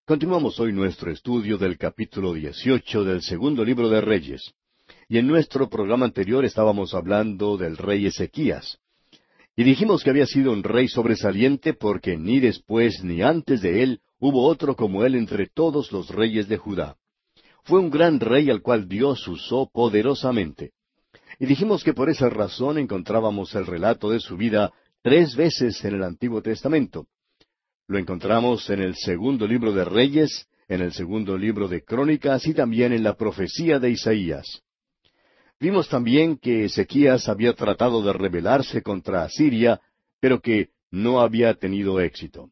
Continuamos hoy nuestro estudio del capítulo 18 del segundo libro de Reyes. Y en nuestro programa anterior estábamos hablando del rey Ezequías. Y dijimos que había sido un rey sobresaliente porque ni después ni antes de él hubo otro como él entre todos los reyes de Judá. Fue un gran rey al cual Dios usó poderosamente. Y dijimos que por esa razón encontrábamos el relato de su vida 3 veces en el Antiguo Testamento. Lo encontramos en el segundo libro de Reyes, en el segundo libro de Crónicas y también en la profecía de Isaías. Vimos también que Ezequías había tratado de rebelarse contra Asiria, pero que no había tenido éxito.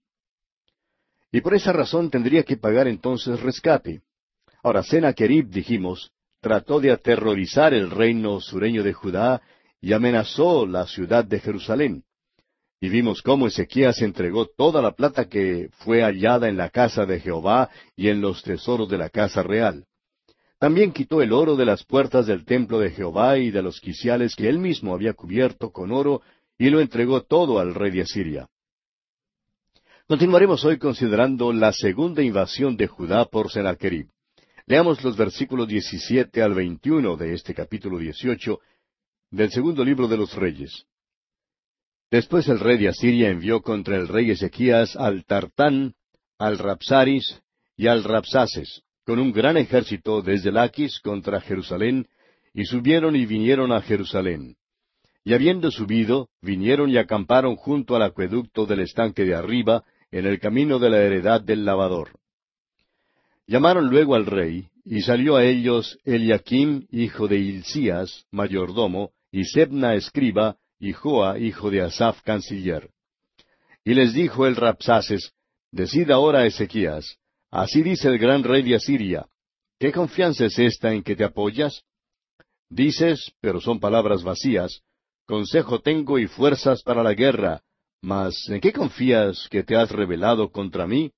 Y por esa razón tendría que pagar entonces rescate. Ahora, Sennacherib, dijimos, trató de aterrorizar el reino sureño de Judá y amenazó la ciudad de Jerusalén. Y vimos cómo Ezequías entregó toda la plata que fue hallada en la casa de Jehová y en los tesoros de la casa real. También quitó el oro de las puertas del templo de Jehová y de los quiciales que él mismo había cubierto con oro, y lo entregó todo al rey de Asiria. Continuaremos hoy considerando la segunda invasión de Judá por Sennacherib. Leamos los versículos 17 al 21 de este capítulo 18 del segundo libro de los Reyes. Después el rey de Asiria envió contra el rey Ezequías al Tartán, al Rabsaris y al Rabsaces, con un gran ejército desde Laquis contra Jerusalén, y subieron y vinieron a Jerusalén. Y habiendo subido, vinieron y acamparon junto al acueducto del estanque de arriba, en el camino de la heredad del lavador. Llamaron luego al rey, y salió a ellos Eliaquim, hijo de Hilcías, mayordomo, y Sebna, escriba, y Joa, hijo de Asaph, canciller. Y les dijo el Rabsaces, Decid ahora a Ezequías, así dice el gran rey de Asiria, ¿qué confianza es esta en que te apoyas? Dices, pero son palabras vacías, consejo tengo y fuerzas para la guerra, mas ¿en qué confías que te has rebelado contra mí?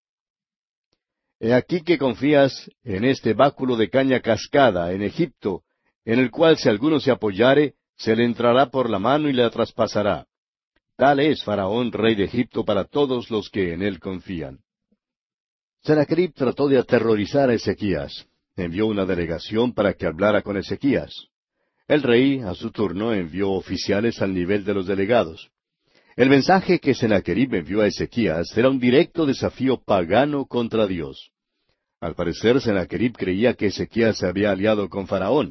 He aquí que confías en este báculo de caña cascada en Egipto, en el cual si alguno se apoyare, se le entrará por la mano y le traspasará. Tal es Faraón, rey de Egipto, para todos los que en él confían. Sennacherib trató de aterrorizar a Ezequías. Envió una delegación para que hablara con Ezequías. El rey, a su turno, envió oficiales al nivel de los delegados. El mensaje que Sennacherib envió a Ezequías era un directo desafío pagano contra Dios. Al parecer, Sennacherib creía que Ezequías se había aliado con Faraón.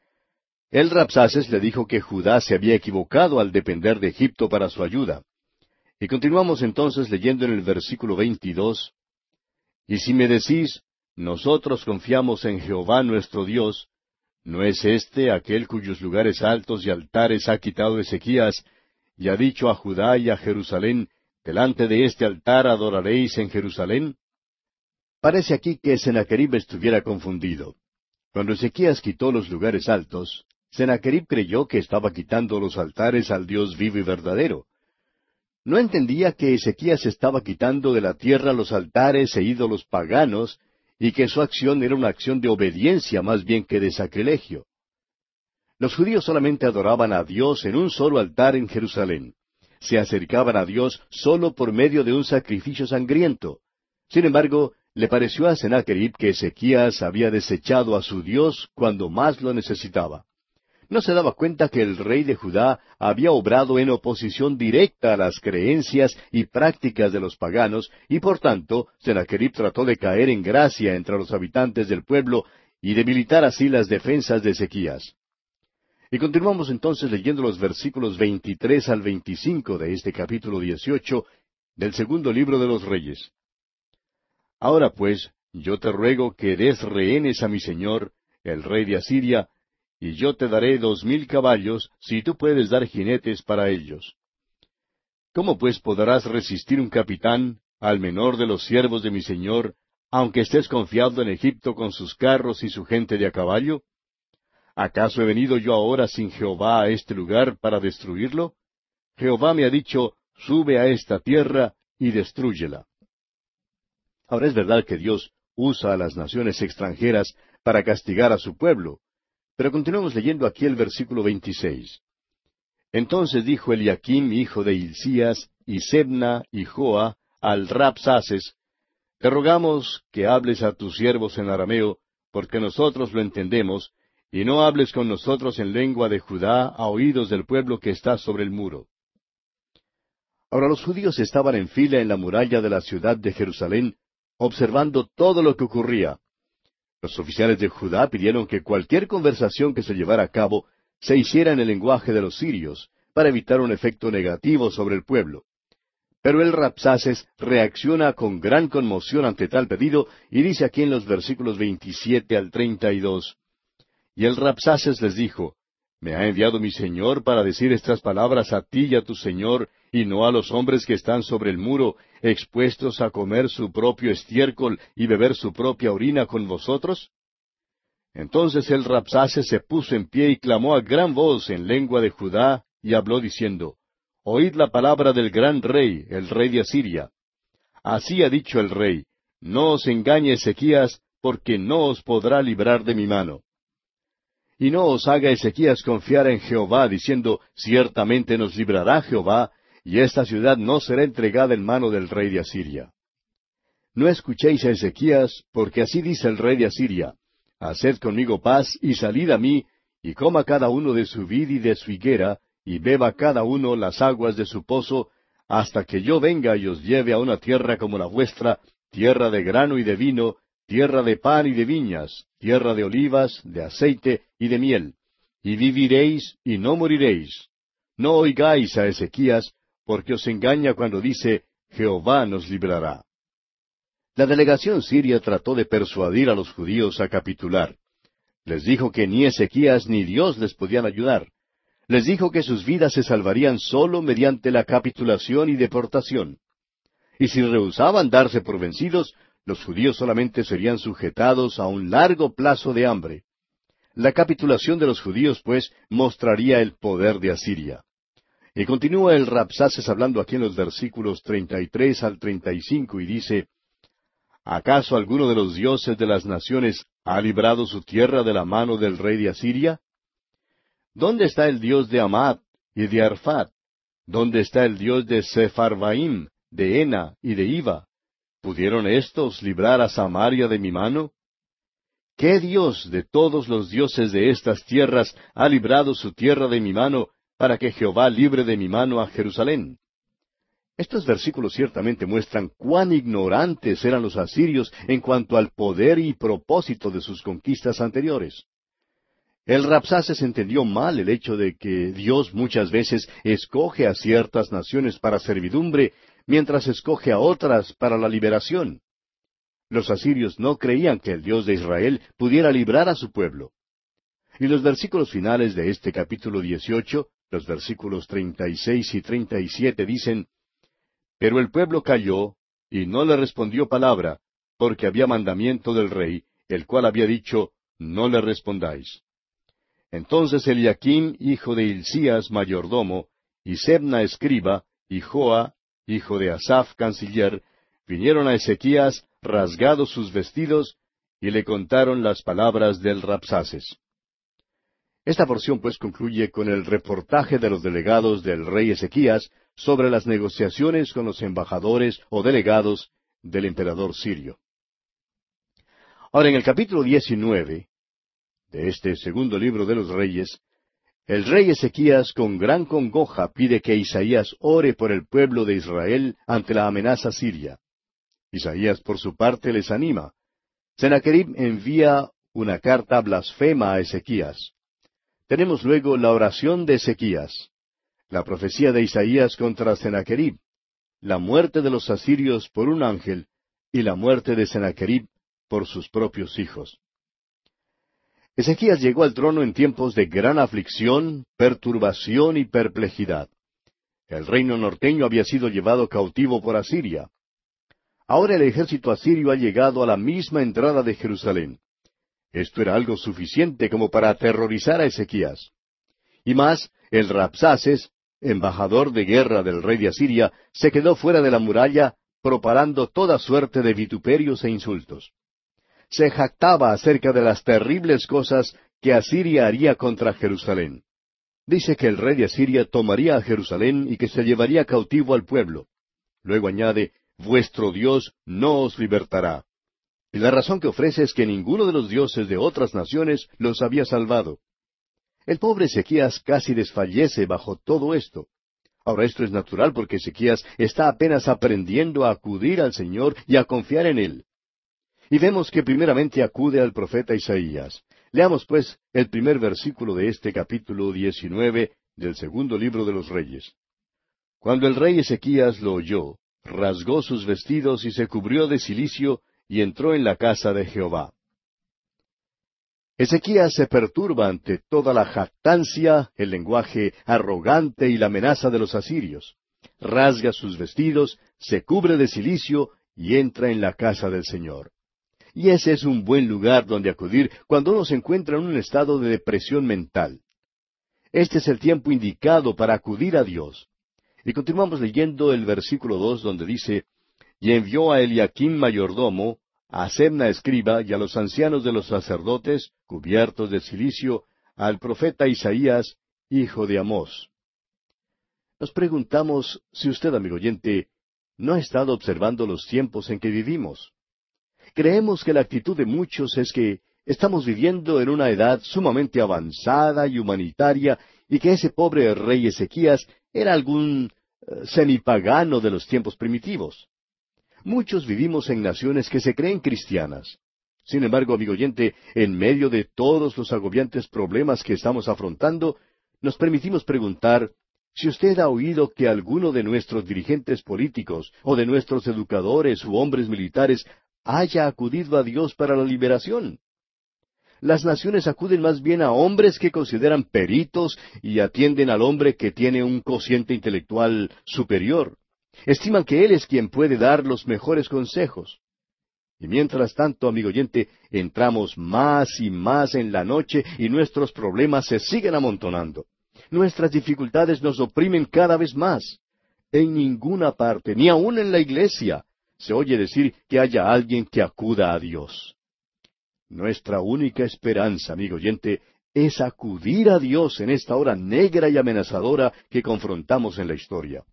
El Rabsaces le dijo que Judá se había equivocado al depender de Egipto para su ayuda. Y continuamos entonces leyendo en el versículo 22, Y si me decís, nosotros confiamos en Jehová nuestro Dios, ¿no es este aquel cuyos lugares altos y altares ha quitado Ezequías, y ha dicho a Judá y a Jerusalén, delante de este altar adoraréis en Jerusalén? Parece aquí que Sennacherib estuviera confundido. Cuando Ezequías quitó los lugares altos, Sennacherib creyó que estaba quitando los altares al Dios vivo y verdadero. No entendía que Ezequías estaba quitando de la tierra los altares e ídolos paganos, y que su acción era una acción de obediencia más bien que de sacrilegio. Los judíos solamente adoraban a Dios en un solo altar en Jerusalén. Se acercaban a Dios solo por medio de un sacrificio sangriento. Sin embargo, le pareció a Sennacherib que Ezequías había desechado a su Dios cuando más lo necesitaba. No se daba cuenta que el rey de Judá había obrado en oposición directa a las creencias y prácticas de los paganos, y por tanto, Sennacherib trató de caer en gracia entre los habitantes del pueblo y debilitar así las defensas de Ezequías. Y continuamos entonces leyendo los versículos 23 al 25 de este capítulo 18 del segundo libro de los Reyes. Ahora pues, yo te ruego que des rehenes a mi señor, el rey de Asiria, y yo te daré 2,000 caballos, si tú puedes dar jinetes para ellos. ¿Cómo pues podrás resistir un capitán, al menor de los siervos de mi señor, aunque estés confiado en Egipto con sus carros y su gente de a caballo? ¿Acaso he venido yo ahora sin Jehová a este lugar para destruirlo? Jehová me ha dicho, sube a esta tierra y destrúyela. Ahora es verdad que Dios usa a las naciones extranjeras para castigar a su pueblo, pero continuemos leyendo aquí el versículo 26. Entonces dijo Eliaquim, hijo de Hilcías, y Sebna, y Joa, al Rabsaces, te rogamos que hables a tus siervos en arameo, porque nosotros lo entendemos, y no hables con nosotros en lengua de Judá a oídos del pueblo que está sobre el muro. Ahora los judíos estaban en fila en la muralla de la ciudad de Jerusalén, observando todo lo que ocurría. Los oficiales de Judá pidieron que cualquier conversación que se llevara a cabo se hiciera en el lenguaje de los sirios, para evitar un efecto negativo sobre el pueblo. Pero el Rabsaces reacciona con gran conmoción ante tal pedido, y dice aquí en los versículos 27 al 32, y el Rabsaces les dijo, ¿me ha enviado mi señor para decir estas palabras a ti y a tu señor, y no a los hombres que están sobre el muro, expuestos a comer su propio estiércol y beber su propia orina con vosotros? Entonces el Rabsaces se puso en pie y clamó a gran voz en lengua de Judá, y habló diciendo, Oíd la palabra del gran rey, el rey de Asiria. Así ha dicho el rey, no os engañe Ezequías, porque no os podrá librar de mi mano. Y no os haga Ezequías confiar en Jehová, diciendo, ciertamente nos librará Jehová, y esta ciudad no será entregada en mano del rey de Asiria. No escuchéis a Ezequías, porque así dice el rey de Asiria, haced conmigo paz, y salid a mí, y coma cada uno de su vid y de su higuera, y beba cada uno las aguas de su pozo, hasta que yo venga y os lleve a una tierra como la vuestra, tierra de grano y de vino, tierra de pan y de viñas, tierra de olivas, de aceite y de miel, y viviréis y no moriréis. No oigáis a Ezequías, porque os engaña cuando dice, Jehová nos librará. La delegación siria trató de persuadir a los judíos a capitular. Les dijo que ni Ezequías ni Dios les podían ayudar. Les dijo que sus vidas se salvarían sólo mediante la capitulación y deportación. Y si rehusaban darse por vencidos, los judíos solamente serían sujetados a un largo plazo de hambre. La capitulación de los judíos, pues, mostraría el poder de Asiria. Y continúa el Rabsaces hablando aquí en los versículos 33 al 35 y dice, ¿acaso alguno de los dioses de las naciones ha librado su tierra de la mano del rey de Asiria? ¿Dónde está el Dios de Amad y de Arfat? ¿Dónde está el Dios de Sepharvaim, de Ena y de Iva? ¿Pudieron éstos librar a Samaria de mi mano? ¿Qué Dios de todos los dioses de estas tierras ha librado su tierra de mi mano, para que Jehová libre de mi mano a Jerusalén? Estos versículos ciertamente muestran cuán ignorantes eran los asirios en cuanto al poder y propósito de sus conquistas anteriores. El Rabsaces entendió mal el hecho de que Dios muchas veces escoge a ciertas naciones para servidumbre, mientras escoge a otras para la liberación. Los asirios no creían que el Dios de Israel pudiera librar a su pueblo. Y los versículos finales de este capítulo 18, los versículos 36 y 37 dicen, Pero el pueblo calló, y no le respondió palabra, porque había mandamiento del rey, el cual había dicho, No le respondáis. Entonces Eliaquim, hijo de Hilcías, mayordomo, y Sebna, escriba, y Joa, hijo de Asaph, canciller, vinieron a Ezequías, rasgados sus vestidos, y le contaron las palabras del Rabsaces. Esta porción pues concluye con el reportaje de los delegados del rey Ezequías sobre las negociaciones con los embajadores o delegados del emperador sirio. Ahora, en el capítulo 19 de este segundo libro de los Reyes, el rey Ezequías con gran congoja pide que Isaías ore por el pueblo de Israel ante la amenaza siria. Isaías por su parte les anima. Sennacherib envía una carta blasfema a Ezequías. Tenemos luego la oración de Ezequías, la profecía de Isaías contra Sennacherib, la muerte de los asirios por un ángel y la muerte de Sennacherib por sus propios hijos. Ezequías llegó al trono en tiempos de gran aflicción, perturbación y perplejidad. El reino norteño había sido llevado cautivo por Asiria. Ahora el ejército asirio ha llegado a la misma entrada de Jerusalén. Esto era algo suficiente como para aterrorizar a Ezequías. Y más, el Rabsaces, embajador de guerra del rey de Asiria, se quedó fuera de la muralla, propalando toda suerte de vituperios e insultos. Se jactaba acerca de las terribles cosas que Asiria haría contra Jerusalén. Dice que el rey de Asiria tomaría a Jerusalén y que se llevaría cautivo al pueblo. Luego añade, vuestro Dios no os libertará. Y la razón que ofrece es que ninguno de los dioses de otras naciones los había salvado. El pobre Ezequías casi desfallece bajo todo esto. Ahora esto es natural porque Ezequías está apenas aprendiendo a acudir al Señor y a confiar en Él. Y vemos que primeramente acude al profeta Isaías. Leamos pues el primer versículo de este capítulo 19 del segundo libro de los Reyes. Cuando el rey Ezequías lo oyó, rasgó sus vestidos y se cubrió de cilicio y entró en la casa de Jehová. Ezequías se perturba ante toda la jactancia, el lenguaje arrogante y la amenaza de los asirios. Rasga sus vestidos, se cubre de cilicio y entra en la casa del Señor. Y ese es un buen lugar donde acudir cuando uno se encuentra en un estado de depresión mental. Este es el tiempo indicado para acudir a Dios. Y continuamos leyendo el versículo 2 donde dice, y envió a Eliaquim mayordomo, a Sebna escriba y a los ancianos de los sacerdotes, cubiertos de cilicio, al profeta Isaías, hijo de Amós. Nos preguntamos si usted, amigo oyente, no ha estado observando los tiempos en que vivimos. Creemos que la actitud de muchos es que estamos viviendo en una edad sumamente avanzada y humanitaria y que ese pobre rey Ezequías era algún semipagano de los tiempos primitivos. Muchos vivimos en naciones que se creen cristianas. Sin embargo, amigo oyente, en medio de todos los agobiantes problemas que estamos afrontando, nos permitimos preguntar si usted ha oído que alguno de nuestros dirigentes políticos o de nuestros educadores u hombres militares haya acudido a Dios para la liberación. Las naciones acuden más bien a hombres que consideran peritos y atienden al hombre que tiene un cociente intelectual superior. Estiman que él es quien puede dar los mejores consejos. Y mientras tanto, amigo oyente, entramos más y más en la noche y nuestros problemas se siguen amontonando. Nuestras dificultades nos oprimen cada vez más. En ninguna parte, ni aun en la iglesia, se oye decir que haya alguien que acuda a Dios. Nuestra única esperanza, amigo oyente, es acudir a Dios en esta hora negra y amenazadora que confrontamos en la historia.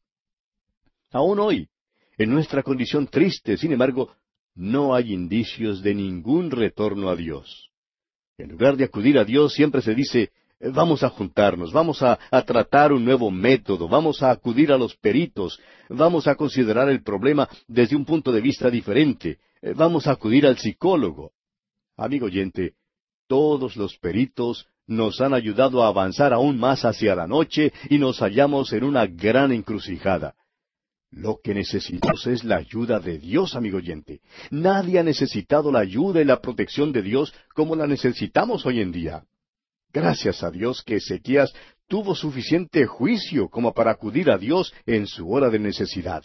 Aún hoy, en nuestra condición triste, sin embargo, no hay indicios de ningún retorno a Dios. En lugar de acudir a Dios, siempre se dice, vamos a juntarnos, vamos a tratar un nuevo método, vamos a acudir a los peritos, vamos a considerar el problema desde un punto de vista diferente, vamos a acudir al psicólogo. Amigo oyente, todos los peritos nos han ayudado a avanzar aún más hacia la noche y nos hallamos en una gran encrucijada. Lo que necesitamos es la ayuda de Dios, amigo oyente. Nadie ha necesitado la ayuda y la protección de Dios como la necesitamos hoy en día. Gracias a Dios que Ezequías tuvo suficiente juicio como para acudir a Dios en su hora de necesidad.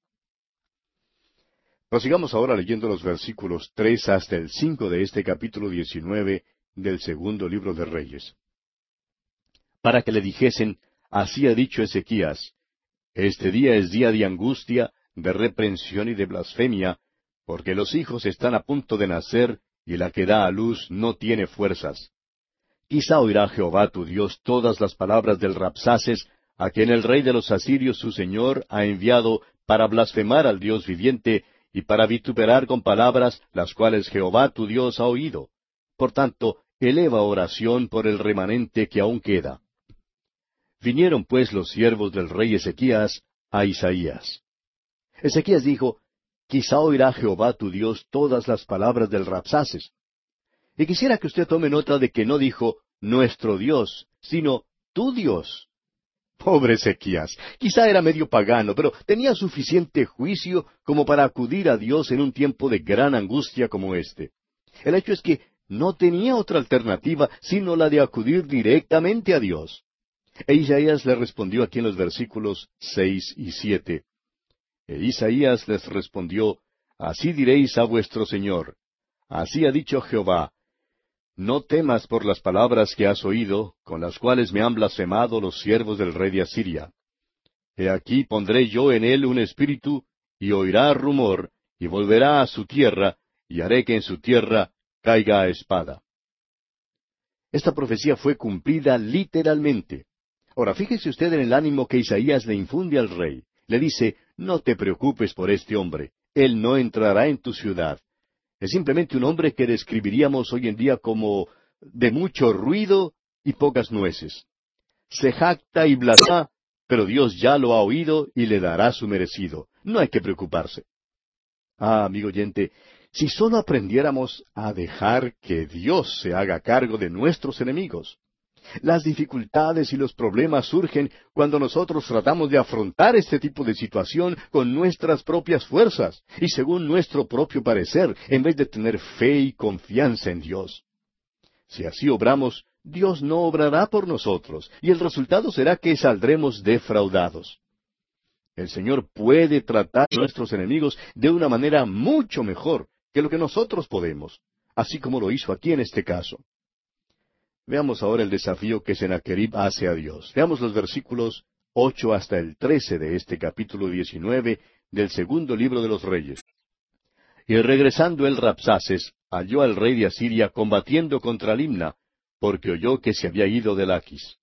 Prosigamos ahora leyendo los versículos 3 hasta el 5 de este capítulo 19 del segundo libro de Reyes. Para que le dijesen, así ha dicho Ezequías, este día es día de angustia, de reprensión y de blasfemia, porque los hijos están a punto de nacer, y la que da a luz no tiene fuerzas. Quizá oirá Jehová tu Dios todas las palabras del Rabsaces, a quien el rey de los asirios su señor ha enviado para blasfemar al Dios viviente, y para vituperar con palabras las cuales Jehová tu Dios ha oído. Por tanto, eleva oración por el remanente que aún queda. Vinieron pues los siervos del rey Ezequías a Isaías. Ezequías dijo, quizá oirá Jehová tu Dios todas las palabras del Rabsaces. Y quisiera que usted tome nota de que no dijo nuestro Dios, sino tu Dios. Pobre Ezequías, quizá era medio pagano, pero tenía suficiente juicio como para acudir a Dios en un tiempo de gran angustia como este. El hecho es que no tenía otra alternativa sino la de acudir directamente a Dios. E Isaías le respondió aquí en los versículos 6 y 7. E Isaías les respondió, así diréis a vuestro Señor, así ha dicho Jehová, no temas por las palabras que has oído, con las cuales me han blasfemado los siervos del rey de Asiria. He aquí pondré yo en él un espíritu, y oirá rumor, y volverá a su tierra, y haré que en su tierra caiga a espada. Esta profecía fue cumplida literalmente. Ahora, fíjese usted en el ánimo que Isaías le infunde al rey. Le dice, no te preocupes por este hombre, él no entrará en tu ciudad. Es simplemente un hombre que describiríamos hoy en día como de mucho ruido y pocas nueces. Se jacta y blasfema, pero Dios ya lo ha oído y le dará su merecido. No hay que preocuparse. Ah, amigo oyente, si solo aprendiéramos a dejar que Dios se haga cargo de nuestros enemigos. Las dificultades y los problemas surgen cuando nosotros tratamos de afrontar este tipo de situación con nuestras propias fuerzas y según nuestro propio parecer, en vez de tener fe y confianza en Dios. Si así obramos, Dios no obrará por nosotros, y el resultado será que saldremos defraudados. El Señor puede tratar a nuestros enemigos de una manera mucho mejor que lo que nosotros podemos, así como lo hizo aquí en este caso. Veamos ahora el desafío que Sennacherib hace a Dios. Veamos los versículos 8 hasta el 13 de este capítulo 19 del segundo libro de los Reyes. Y regresando el Rabsaces, halló al rey de Asiria combatiendo contra Limna, porque oyó que se había ido de Laquis.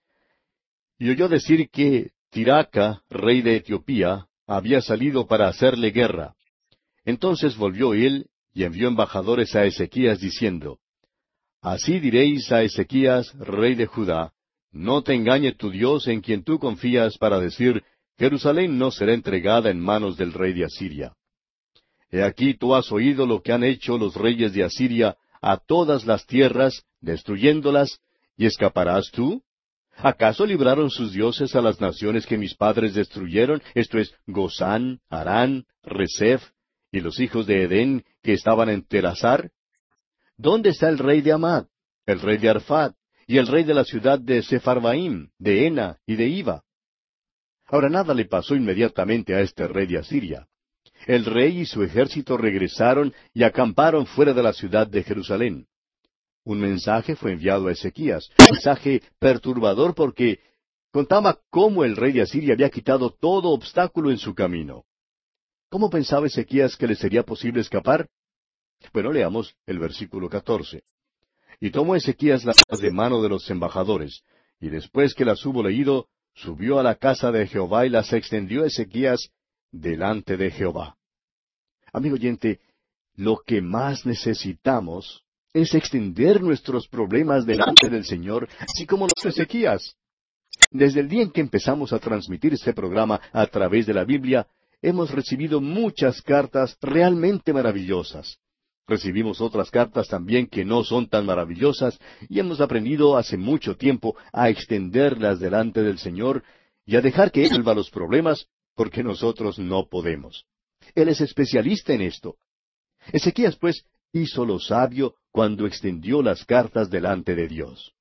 Y oyó decir que Tiraca, rey de Etiopía, había salido para hacerle guerra. Entonces volvió él y envió embajadores a Ezequías diciendo, Así diréis a Ezequías, rey de Judá, no te engañe tu Dios en quien tú confías para decir, Jerusalén no será entregada en manos del rey de Asiria. He aquí tú has oído lo que han hecho los reyes de Asiria a todas las tierras, destruyéndolas, ¿y escaparás tú? ¿Acaso libraron sus dioses a las naciones que mis padres destruyeron, esto es, Gozán, Harán, Resef, y los hijos de Edén que estaban en Telasar? ¿Dónde está el rey de Amad, el rey de Arfad, y el rey de la ciudad de Sepharvaim, de Ena y de Iva? Ahora nada le pasó inmediatamente a este rey de Asiria. El rey y su ejército regresaron y acamparon fuera de la ciudad de Jerusalén. Un mensaje fue enviado a Ezequías, un mensaje perturbador porque contaba cómo el rey de Asiria había quitado todo obstáculo en su camino. ¿Cómo pensaba Ezequías que le sería posible escapar? Bueno, leamos el versículo 14. Y tomó Ezequías las de mano de los embajadores, y después que las hubo leído, subió a la casa de Jehová y las extendió Ezequías delante de Jehová. Amigo oyente, lo que más necesitamos es extender nuestros problemas delante del Señor, así como lo hizo Ezequías. Desde el día en que empezamos a transmitir este programa a través de la Biblia, hemos recibido muchas cartas realmente maravillosas. Recibimos otras cartas también que no son tan maravillosas y hemos aprendido hace mucho tiempo a extenderlas delante del Señor y a dejar que Él resuelva los problemas porque nosotros no podemos. Él es especialista en esto. Ezequías, pues, hizo lo sabio cuando extendió las cartas delante de Dios.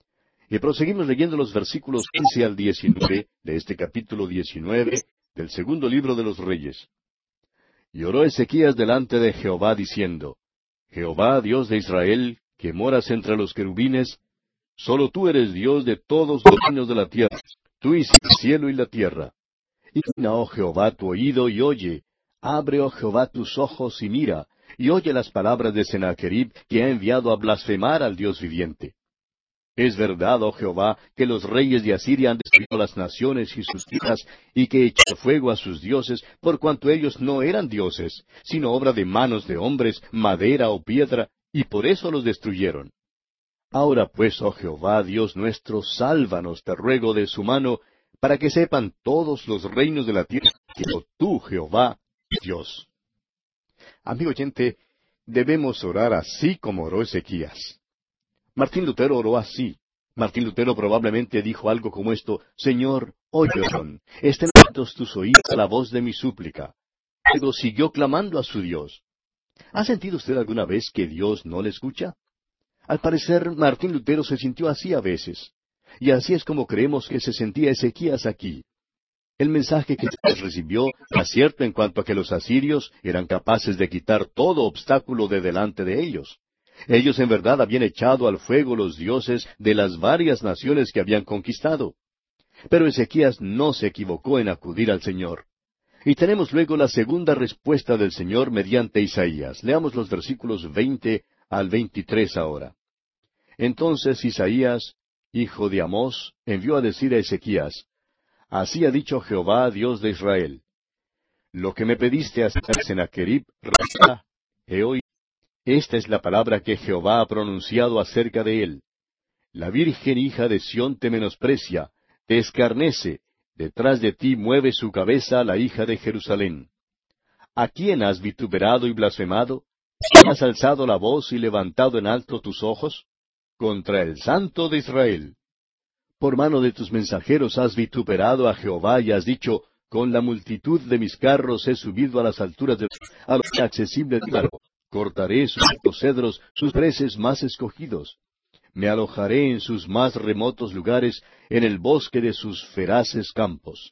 Y proseguimos leyendo los versículos 15 al 19 de este capítulo 19 del segundo libro de los Reyes. Y oró Ezequías delante de Jehová diciendo, Jehová, Dios de Israel, que moras entre los querubines, solo tú eres Dios de todos los reinos de la tierra, tú hiciste el cielo y la tierra. Inclina, oh Jehová, tu oído y oye, abre, oh Jehová, tus ojos y mira, y oye las palabras de Sennacherib, que ha enviado a blasfemar al Dios viviente. Es verdad, oh Jehová, que los reyes de Asiria han destruido las naciones y sus tierras, y que echó fuego a sus dioses, por cuanto ellos no eran dioses, sino obra de manos de hombres, madera o piedra, y por eso los destruyeron. Ahora pues, oh Jehová, Dios nuestro, sálvanos, te ruego, de su mano, para que sepan todos los reinos de la tierra que tú, Jehová, Dios. Amigo oyente, debemos orar así como oró Ezequías. Martín Lutero oró así. Martín Lutero probablemente dijo algo como esto: Señor, óyeron, estén atentos tus oídos a la voz de mi súplica. Luego siguió clamando a su Dios. ¿Ha sentido usted alguna vez que Dios no le escucha? Al parecer, Martín Lutero se sintió así a veces. Y así es como creemos que se sentía Ezequías aquí. El mensaje que recibió era cierto en cuanto a que los asirios eran capaces de quitar todo obstáculo de delante de ellos. Ellos en verdad habían echado al fuego los dioses de las varias naciones que habían conquistado. Pero Ezequías no se equivocó en acudir al Señor. Y tenemos luego la segunda respuesta del Señor mediante Isaías. Leamos los versículos 20 al 23 ahora. Entonces Isaías, hijo de Amós, envió a decir a Ezequías, Así ha dicho Jehová, Dios de Israel. Lo que me pediste hacer, Sennacherib, rey, he oído. Esta es la palabra que Jehová ha pronunciado acerca de él. La virgen hija de Sión te menosprecia, te escarnece, detrás de ti mueve su cabeza la hija de Jerusalén. ¿A quién has vituperado y blasfemado? ¿Has alzado la voz y levantado en alto tus ojos? Contra el Santo de Israel. Por mano de tus mensajeros has vituperado a Jehová y has dicho, con la multitud de mis carros he subido a las alturas a lo inaccesible del mar. Cortaré sus cedros, sus preces más escogidos. Me alojaré en sus más remotos lugares, en el bosque de sus feraces campos.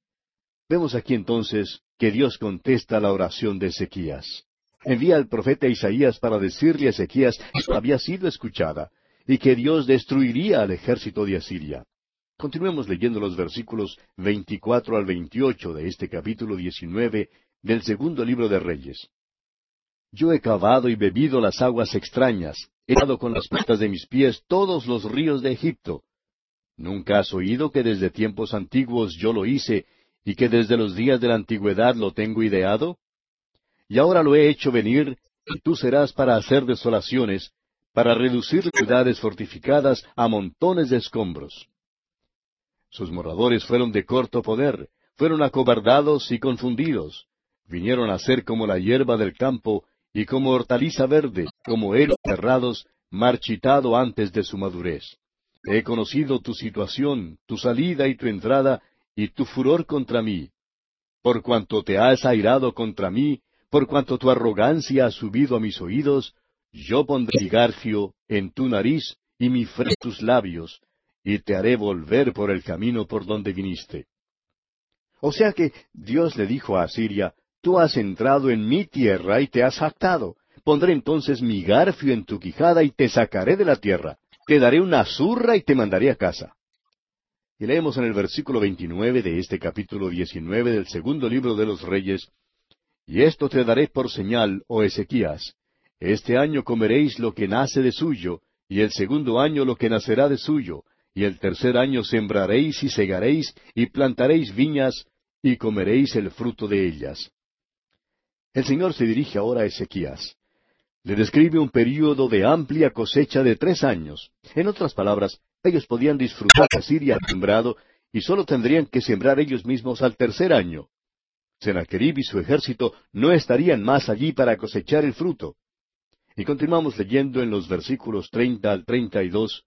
Vemos aquí entonces que Dios contesta la oración de Ezequías. Envía al profeta Isaías para decirle a Ezequías que había sido escuchada, y que Dios destruiría al ejército de Asiria. Continuemos leyendo los versículos 24 al 28 de este capítulo 19 del segundo libro de Reyes. Yo he cavado y bebido las aguas extrañas, he dado con las patas de mis pies todos los ríos de Egipto. ¿Nunca has oído que desde tiempos antiguos yo lo hice, y que desde los días de la antigüedad lo tengo ideado? Y ahora lo he hecho venir, y tú serás para hacer desolaciones, para reducir ciudades fortificadas a montones de escombros. Sus moradores fueron de corto poder, fueron acobardados y confundidos. Vinieron a ser como la hierba del campo, y como hortaliza verde, como héroes cerrados, marchitado antes de su madurez. He conocido tu situación, tu salida y tu entrada, y tu furor contra mí. Por cuanto te has airado contra mí, por cuanto tu arrogancia ha subido a mis oídos, yo pondré mi garfio en tu nariz y mi freno en tus labios, y te haré volver por el camino por donde viniste. O sea que Dios le dijo a Asiria, tú has entrado en mi tierra y te has jactado. Pondré entonces mi garfio en tu quijada y te sacaré de la tierra. Te daré una zurra y te mandaré a casa. Y leemos en el versículo 29 de este capítulo 19 del segundo libro de los Reyes, y esto te daré por señal, oh Ezequías. Este año comeréis lo que nace de suyo, y el segundo año lo que nacerá de suyo, y el tercer año sembraréis y segaréis, y plantaréis viñas, y comeréis el fruto de ellas. El Señor se dirige ahora a Ezequías. Le describe un período de amplia cosecha de 3 años. En otras palabras, ellos podían disfrutar de Asiria sembrado, y sólo tendrían que sembrar ellos mismos al tercer año. Sennacherib y su ejército no estarían más allí para cosechar el fruto. Y continuamos leyendo en los versículos 30 al 32.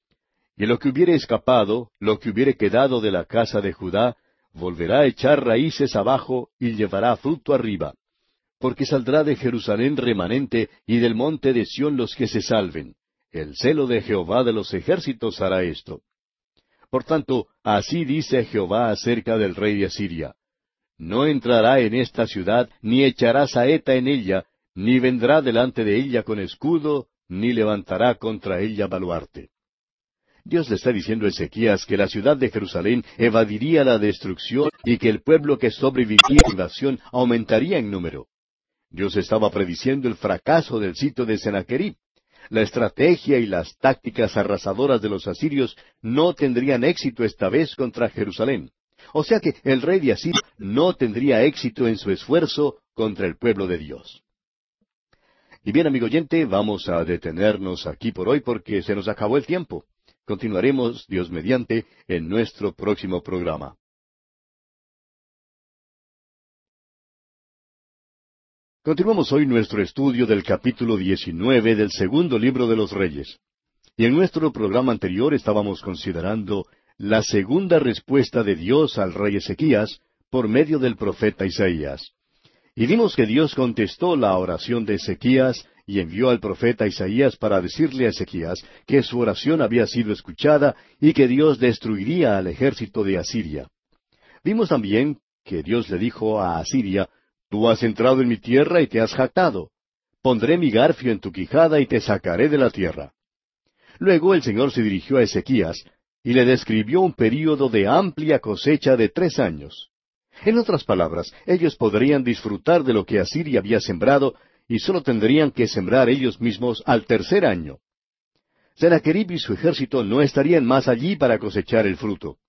Y lo que hubiere escapado, lo que hubiere quedado de la casa de Judá, volverá a echar raíces abajo y llevará fruto arriba. Porque saldrá de Jerusalén remanente y del monte de Sión los que se salven. El celo de Jehová de los ejércitos hará esto. Por tanto, así dice Jehová acerca del rey de Asiria. No entrará en esta ciudad, ni echará saeta en ella, ni vendrá delante de ella con escudo, ni levantará contra ella baluarte. Dios le está diciendo a Ezequías que la ciudad de Jerusalén evadiría la destrucción y que el pueblo que sobreviviría a la invasión aumentaría en número. Dios estaba prediciendo el fracaso del sitio de Sennacherib. La estrategia y las tácticas arrasadoras de los asirios no tendrían éxito esta vez contra Jerusalén. O sea que el rey de Asiria no tendría éxito en su esfuerzo contra el pueblo de Dios. Y bien, amigo oyente, vamos a detenernos aquí por hoy porque se nos acabó el tiempo. Continuaremos, Dios mediante, en nuestro próximo programa. Continuamos hoy nuestro estudio del capítulo 19 del segundo libro de los Reyes. Y en nuestro programa anterior estábamos considerando la segunda respuesta de Dios al rey Ezequías por medio del profeta Isaías. Y vimos que Dios contestó la oración de Ezequías y envió al profeta Isaías para decirle a Ezequías que su oración había sido escuchada y que Dios destruiría al ejército de Asiria. Vimos también que Dios le dijo a Asiria, tú has entrado en mi tierra y te has jactado. Pondré mi garfio en tu quijada y te sacaré de la tierra. Luego el Señor se dirigió a Ezequías y le describió un período de amplia cosecha de 3 años. En otras palabras, ellos podrían disfrutar de lo que Asiria había sembrado y sólo tendrían que sembrar ellos mismos al tercer año. Sennacherib y su ejército no estarían más allí para cosechar el fruto.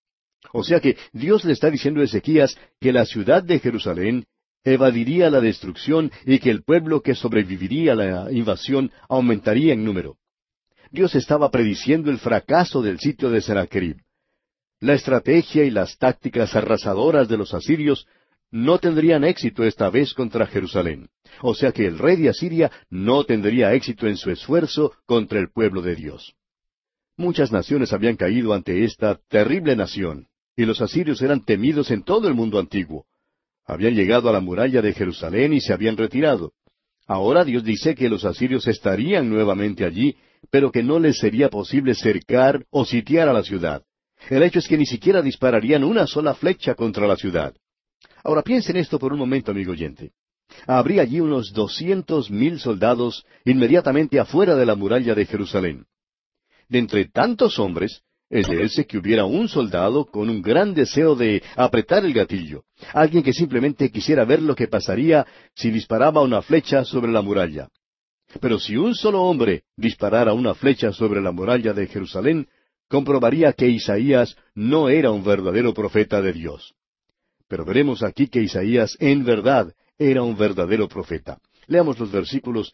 O sea que Dios le está diciendo a Ezequías que la ciudad de Jerusalén evadiría la destrucción y que el pueblo que sobreviviría a la invasión aumentaría en número. Dios estaba prediciendo el fracaso del sitio de Sennacherib. La estrategia y las tácticas arrasadoras de los asirios no tendrían éxito esta vez contra Jerusalén. O sea que el rey de Asiria no tendría éxito en su esfuerzo contra el pueblo de Dios. Muchas naciones habían caído ante esta terrible nación, y los asirios eran temidos en todo el mundo antiguo. Habían llegado a la muralla de Jerusalén y se habían retirado. Ahora Dios dice que los asirios estarían nuevamente allí, pero que no les sería posible cercar o sitiar a la ciudad. El hecho es que ni siquiera dispararían una sola flecha contra la ciudad. Ahora piensen esto por un momento, amigo oyente. Habría allí unos 200,000 soldados inmediatamente afuera de la muralla de Jerusalén. De entre tantos hombres, es de verse que hubiera un soldado con un gran deseo de apretar el gatillo, alguien que simplemente quisiera ver lo que pasaría si disparaba una flecha sobre la muralla. Pero si un solo hombre disparara una flecha sobre la muralla de Jerusalén, comprobaría que Isaías no era un verdadero profeta de Dios. Pero veremos aquí que Isaías en verdad era un verdadero profeta. Leamos los versículos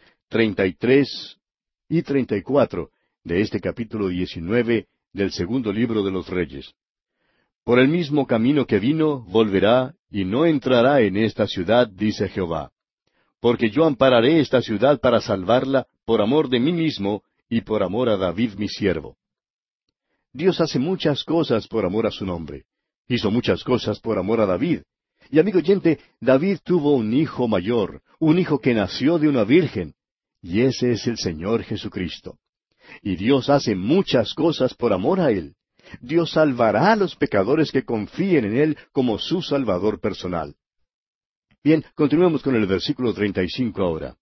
33 y 34 de este capítulo 19 del segundo libro de los Reyes. Por el mismo camino que vino, volverá, y no entrará en esta ciudad, dice Jehová. Porque yo ampararé esta ciudad para salvarla, por amor de mí mismo, y por amor a David mi siervo. Dios hace muchas cosas por amor a su nombre. Hizo muchas cosas por amor a David. Y amigo oyente, David tuvo un hijo mayor, un hijo que nació de una virgen, y ese es el Señor Jesucristo. Y Dios hace muchas cosas por amor a Él. Dios salvará a los pecadores que confíen en Él como su Salvador personal. Bien, continuemos con el versículo 35 ahora.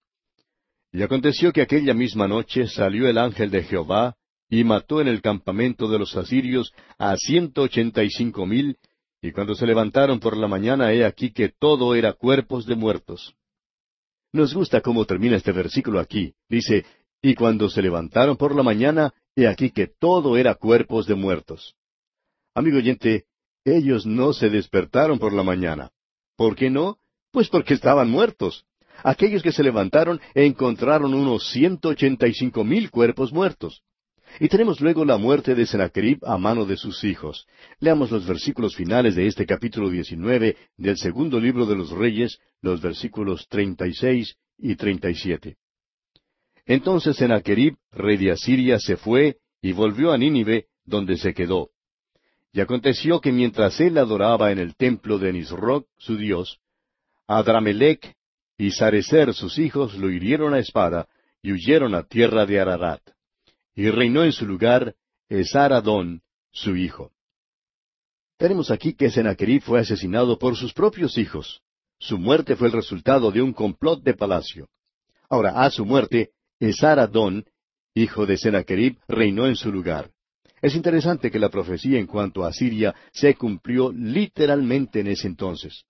Y aconteció que aquella misma noche salió el ángel de Jehová, y mató en el campamento de los asirios a 185,000, y cuando se levantaron por la mañana, he aquí que todo era cuerpos de muertos. Nos gusta cómo termina este versículo aquí. Dice, y cuando se levantaron por la mañana, he aquí que todo era cuerpos de muertos. Amigo oyente, ellos no se despertaron por la mañana. ¿Por qué no? Pues porque estaban muertos. Aquellos que se levantaron encontraron unos 185,000 cuerpos muertos. Y tenemos luego la muerte de Sennacherib a mano de sus hijos. Leamos los versículos finales de este capítulo 19 del segundo libro de los Reyes, los versículos 36 y 37. Entonces Sennacherib, rey de Asiria, se fue y volvió a Nínive, donde se quedó. Y aconteció que mientras él adoraba en el templo de Nisroch, su dios, Adramelech y Sarecer, sus hijos, lo hirieron a espada y huyeron a tierra de Ararat. Y reinó en su lugar Esar-Adón, su hijo. Tenemos aquí que Sennacherib fue asesinado por sus propios hijos. Su muerte fue el resultado de un complot de palacio. Ahora, a su muerte, Esar-Adón, hijo de Sennacherib, reinó en su lugar. Es interesante que la profecía en cuanto a Asiria se cumplió literalmente en ese entonces.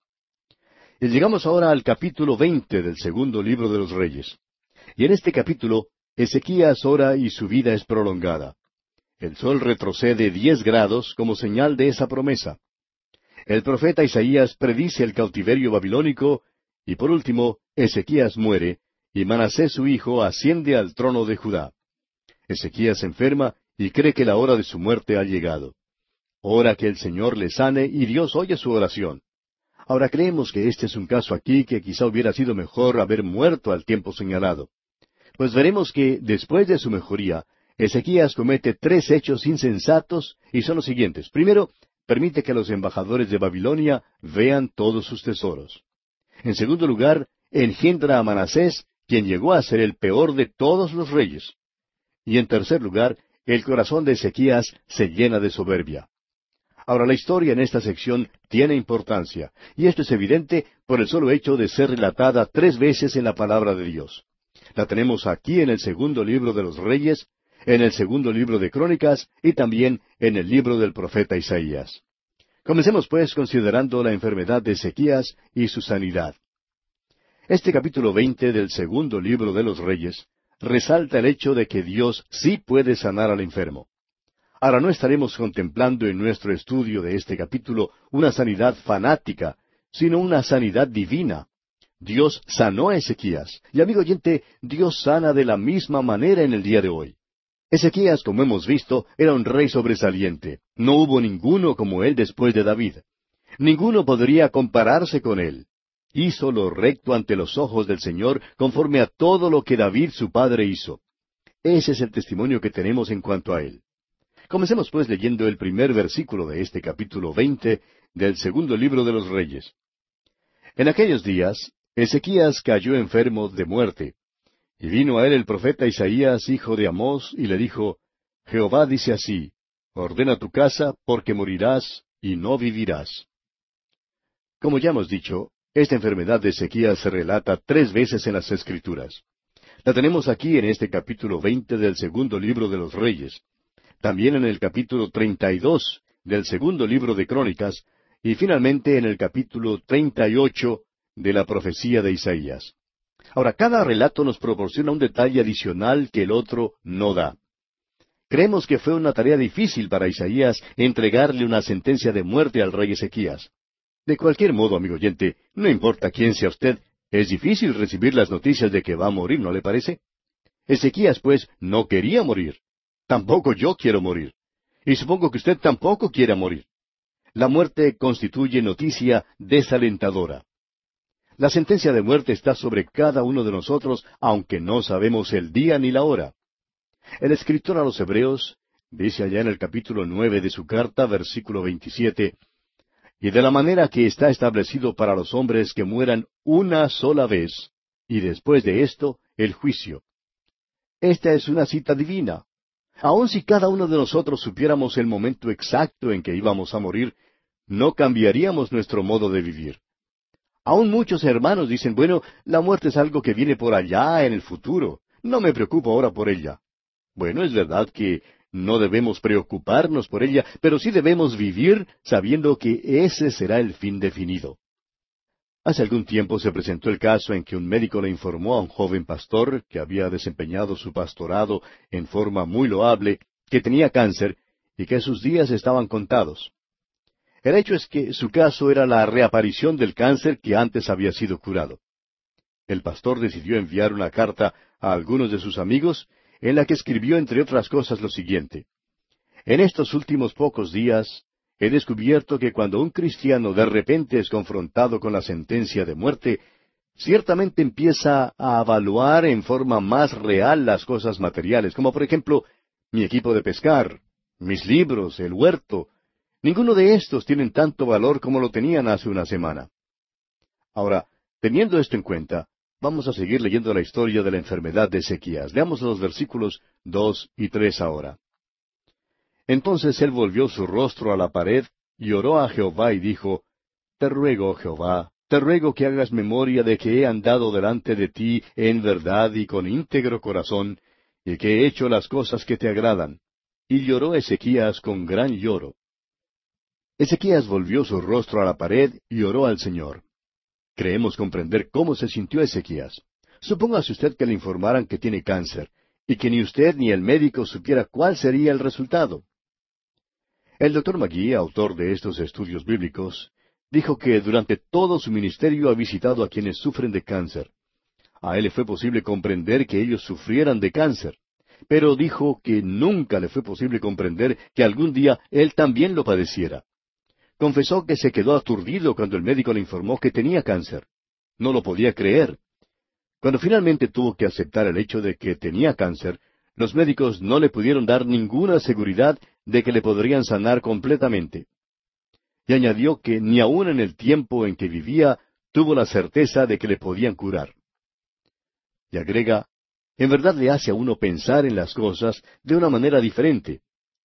Y llegamos ahora al capítulo 20 del segundo libro de los Reyes. Y en este capítulo, Ezequías ora y su vida es prolongada. El sol retrocede 10 grados como señal de esa promesa. El profeta Isaías predice el cautiverio babilónico, y por último, Ezequías muere, y Manasés su hijo asciende al trono de Judá. Ezequías se enferma y cree que la hora de su muerte ha llegado. Ora que el Señor le sane y Dios oye su oración. Ahora creemos que este es un caso aquí que quizá hubiera sido mejor haber muerto al tiempo señalado. Pues veremos que, después de su mejoría, Ezequías comete 3 hechos insensatos, y son los siguientes. Primero, permite que los embajadores de Babilonia vean todos sus tesoros. En segundo lugar, engendra a Manasés, quien llegó a ser el peor de todos los reyes. Y en tercer lugar, el corazón de Ezequías se llena de soberbia. Ahora, la historia en esta sección tiene importancia, y esto es evidente por el solo hecho de ser relatada 3 veces en la palabra de Dios. La tenemos aquí en el segundo libro de los Reyes, en el segundo libro de Crónicas y también en el libro del profeta Isaías. Comencemos pues considerando la enfermedad de Ezequías y su sanidad. Este capítulo 20 del segundo libro de los Reyes resalta el hecho de que Dios sí puede sanar al enfermo. Ahora no estaremos contemplando en nuestro estudio de este capítulo una sanidad fanática, sino una sanidad divina. Dios sanó a Ezequías, y amigo oyente, Dios sana de la misma manera en el día de hoy. Ezequías, como hemos visto, era un rey sobresaliente. No hubo ninguno como él después de David. Ninguno podría compararse con él. Hizo lo recto ante los ojos del Señor conforme a todo lo que David su padre hizo. Ese es el testimonio que tenemos en cuanto a él. Comencemos pues leyendo el primer versículo de este capítulo 20 del segundo libro de los Reyes. En aquellos días, Ezequías cayó enfermo de muerte. Y vino a él el profeta Isaías, hijo de Amós, y le dijo, Jehová dice así, ordena tu casa, porque morirás y no vivirás. Como ya hemos dicho, esta enfermedad de Ezequías se relata 3 veces en las Escrituras. La tenemos aquí en este capítulo 20 del segundo libro de los Reyes. También en el capítulo 32 del segundo libro de Crónicas, y finalmente en el capítulo 38 de la profecía de Isaías. Ahora, cada relato nos proporciona un detalle adicional que el otro no da. Creemos que fue una tarea difícil para Isaías entregarle una sentencia de muerte al rey Ezequías. De cualquier modo, amigo oyente, no importa quién sea usted, es difícil recibir las noticias de que va a morir, ¿no le parece? Ezequías, pues, no quería morir. Tampoco yo quiero morir. Y supongo que usted tampoco quiera morir. La muerte constituye noticia desalentadora. La sentencia de muerte está sobre cada uno de nosotros, aunque no sabemos el día ni la hora. El escritor a los Hebreos dice allá en el capítulo 9 de su carta, versículo 27, y de la manera que está establecido para los hombres que mueran una sola vez, y después de esto, el juicio. Esta es una cita divina. Aun si cada uno de nosotros supiéramos el momento exacto en que íbamos a morir, no cambiaríamos nuestro modo de vivir. Aún muchos hermanos dicen, bueno, la muerte es algo que viene por allá en el futuro. No me preocupo ahora por ella. Bueno, es verdad que no debemos preocuparnos por ella, pero sí debemos vivir sabiendo que ese será el fin definido. Hace algún tiempo se presentó el caso en que un médico le informó a un joven pastor que había desempeñado su pastorado en forma muy loable, que tenía cáncer y que sus días estaban contados. El hecho es que su caso era la reaparición del cáncer que antes había sido curado. El pastor decidió enviar una carta a algunos de sus amigos, en la que escribió, entre otras cosas, lo siguiente: En estos últimos pocos días he descubierto que cuando un cristiano de repente es confrontado con la sentencia de muerte, ciertamente empieza a evaluar en forma más real las cosas materiales, como por ejemplo, mi equipo de pescar, mis libros, el huerto. Ninguno de estos tienen tanto valor como lo tenían hace una semana. Ahora, teniendo esto en cuenta, vamos a seguir leyendo la historia de la enfermedad de Ezequías. Leamos los versículos 2 y 3 ahora. Entonces él volvió su rostro a la pared y oró a Jehová y dijo, Te ruego, Jehová, te ruego que hagas memoria de que he andado delante de ti en verdad y con íntegro corazón, y que he hecho las cosas que te agradan. Y lloró Ezequías con gran lloro. Ezequías volvió su rostro a la pared y oró al Señor. Creemos comprender cómo se sintió Ezequías. Supóngase usted que le informaran que tiene cáncer, y que ni usted ni el médico supiera cuál sería el resultado. El Dr. McGee, autor de estos estudios bíblicos, dijo que durante todo su ministerio ha visitado a quienes sufren de cáncer. A él le fue posible comprender que ellos sufrieran de cáncer, pero dijo que nunca le fue posible comprender que algún día él también lo padeciera. Confesó que se quedó aturdido cuando el médico le informó que tenía cáncer. No lo podía creer. Cuando finalmente tuvo que aceptar el hecho de que tenía cáncer, los médicos no le pudieron dar ninguna seguridad de que le podrían sanar completamente. Y añadió que ni aun en el tiempo en que vivía tuvo la certeza de que le podían curar. Y agrega, en verdad le hace a uno pensar en las cosas de una manera diferente.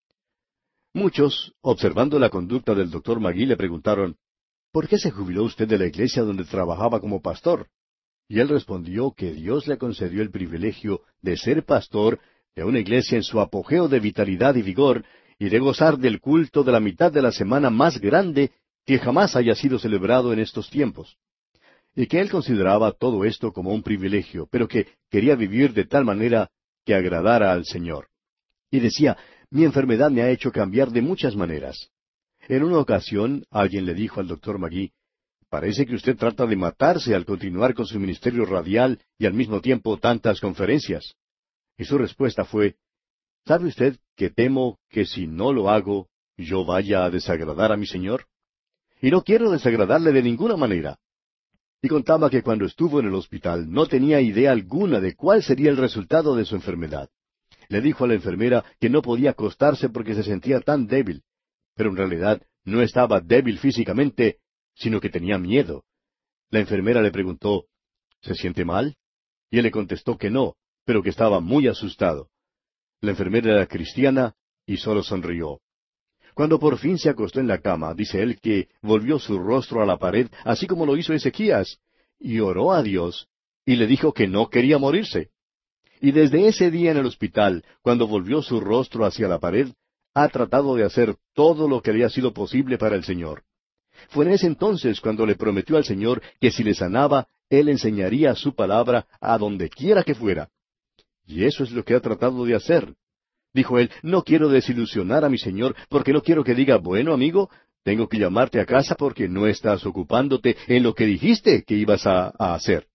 Muchos, observando la conducta del Dr. McGee, le preguntaron, ¿por qué se jubiló usted de la iglesia donde trabajaba como pastor? Y él respondió que Dios le concedió el privilegio de ser pastor de una iglesia en su apogeo de vitalidad y vigor, y de gozar del culto de la mitad de la semana más grande que jamás haya sido celebrado en estos tiempos. Y que él consideraba todo esto como un privilegio, pero que quería vivir de tal manera que agradara al Señor. Y decía, mi enfermedad me ha hecho cambiar de muchas maneras. En una ocasión, alguien le dijo al doctor Magee: parece que usted trata de matarse al continuar con su ministerio radial y al mismo tiempo tantas conferencias. Y su respuesta fue: ¿sabe usted que temo que si no lo hago, yo vaya a desagradar a mi Señor? Y no quiero desagradarle de ninguna manera. Y contaba que cuando estuvo en el hospital no tenía idea alguna de cuál sería el resultado de su enfermedad. Le dijo a la enfermera que no podía acostarse porque se sentía tan débil, pero en realidad no estaba débil físicamente, sino que tenía miedo. La enfermera le preguntó: ¿se siente mal? Y él le contestó que no, pero que estaba muy asustado. La enfermera era cristiana y solo sonrió. Cuando por fin se acostó en la cama, dice él que volvió su rostro a la pared, así como lo hizo Ezequías, y oró a Dios, y le dijo que no quería morirse. Y desde ese día en el hospital, cuando volvió su rostro hacia la pared, ha tratado de hacer todo lo que le ha sido posible para el Señor. Fue en ese entonces cuando le prometió al Señor que si le sanaba, Él enseñaría su palabra a donde quiera que fuera. Y eso es lo que ha tratado de hacer. Dijo él: no quiero desilusionar a mi Señor, porque no quiero que diga: bueno, amigo, tengo que llamarte a casa porque no estás ocupándote en lo que dijiste que ibas a hacer.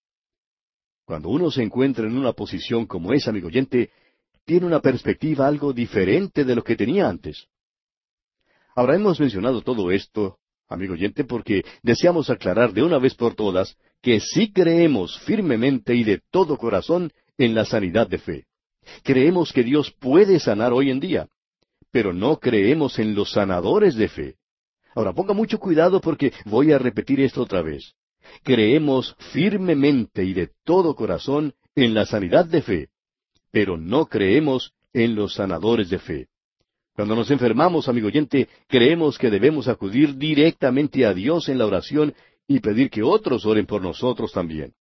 Cuando uno se encuentra en una posición como esa, amigo oyente, tiene una perspectiva algo diferente de lo que tenía antes. Ahora, hemos mencionado todo esto, amigo oyente, porque deseamos aclarar de una vez por todas que sí creemos firmemente y de todo corazón en la sanidad de fe. Creemos que Dios puede sanar hoy en día, pero no creemos en los sanadores de fe. Ahora, ponga mucho cuidado porque voy a repetir esto otra vez. Creemos firmemente y de todo corazón en la sanidad de fe, pero no creemos en los sanadores de fe. Cuando nos enfermamos, amigo oyente, creemos que debemos acudir directamente a Dios en la oración y pedir que otros oren por nosotros también.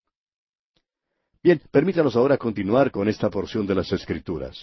Bien, permítanos ahora continuar con esta porción de las Escrituras.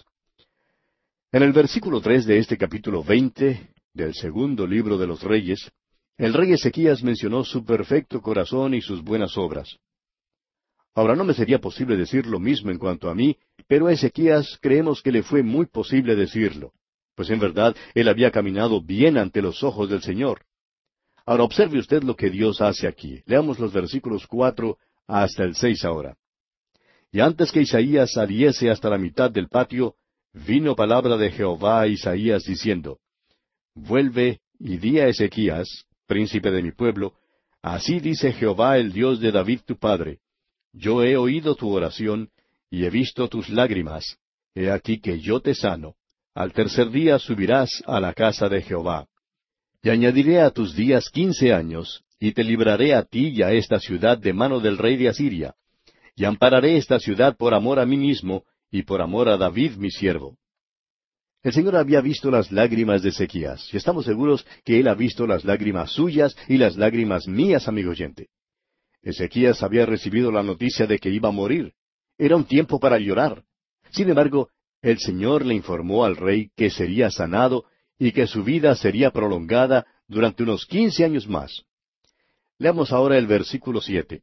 En el versículo 3 de este capítulo 20 del segundo libro de los Reyes, el rey Ezequías mencionó su perfecto corazón y sus buenas obras. Ahora, no me sería posible decir lo mismo en cuanto a mí, pero a Ezequías creemos que le fue muy posible decirlo, pues en verdad él había caminado bien ante los ojos del Señor. Ahora, observe usted lo que Dios hace aquí. Leamos los versículos 4 hasta el 6 ahora. Y antes que Isaías saliese hasta la mitad del patio, vino palabra de Jehová a Isaías diciendo: vuelve y di a Ezequías, príncipe de mi pueblo, así dice Jehová el Dios de David tu padre: yo he oído tu oración, y he visto tus lágrimas. He aquí que yo te sano. Al tercer día subirás a la casa de Jehová. Y añadiré a tus días 15 años, y te libraré a ti y a esta ciudad de mano del rey de Asiria. Y ampararé esta ciudad por amor a mí mismo, y por amor a David mi siervo. El Señor había visto las lágrimas de Ezequías, y estamos seguros que Él ha visto las lágrimas suyas y las lágrimas mías, amigo oyente. Ezequías había recibido la noticia de que iba a morir. Era un tiempo para llorar. Sin embargo, el Señor le informó al rey que sería sanado y que su vida sería prolongada durante unos 15 años más. Leamos ahora el versículo 7.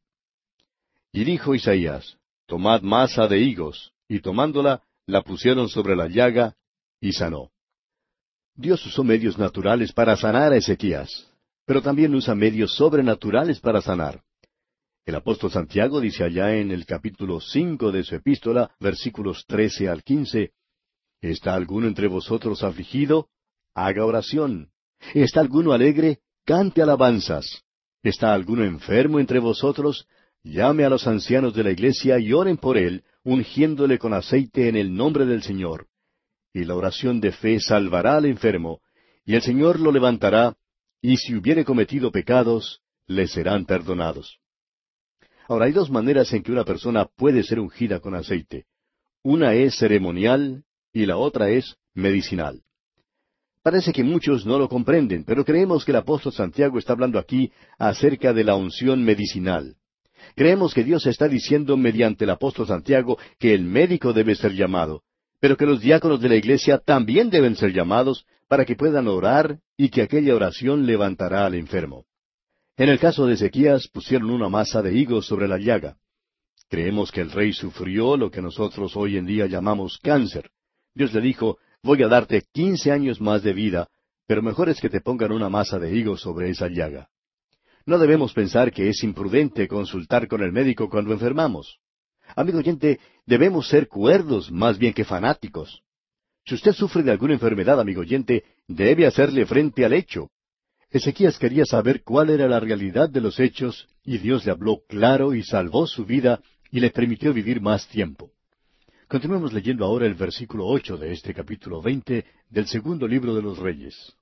Y dijo Isaías: tomad masa de higos, y tomándola, la pusieron sobre la llaga, y sanó. Dios usó medios naturales para sanar a Ezequías, pero también usa medios sobrenaturales para sanar. El apóstol Santiago dice allá en el capítulo 5 de su epístola, versículos 13 al 15, ¿está alguno entre vosotros afligido? Haga oración. ¿Está alguno alegre? Cante alabanzas. ¿Está alguno enfermo entre vosotros? Llame a los ancianos de la iglesia y oren por él, ungiéndole con aceite en el nombre del Señor. Y la oración de fe salvará al enfermo, y el Señor lo levantará, y si hubiere cometido pecados, le serán perdonados. Ahora, hay dos maneras en que una persona puede ser ungida con aceite. Una es ceremonial y la otra es medicinal. Parece que muchos no lo comprenden, pero creemos que el apóstol Santiago está hablando aquí acerca de la unción medicinal. Creemos que Dios está diciendo mediante el apóstol Santiago que el médico debe ser llamado, pero que los diáconos de la iglesia también deben ser llamados para que puedan orar y que aquella oración levantará al enfermo. En el caso de Ezequías pusieron una masa de higos sobre la llaga. Creemos que el rey sufrió lo que nosotros hoy en día llamamos cáncer. Dios le dijo: voy a darte 15 años más de vida, pero mejor es que te pongan una masa de higos sobre esa llaga. No debemos pensar que es imprudente consultar con el médico cuando enfermamos. Amigo oyente, debemos ser cuerdos más bien que fanáticos. Si usted sufre de alguna enfermedad, amigo oyente, debe hacerle frente al hecho. Ezequías quería saber cuál era la realidad de los hechos, y Dios le habló claro y salvó su vida y le permitió vivir más tiempo. Continuemos leyendo ahora el versículo 8 de este capítulo 20 del segundo libro de los Reyes.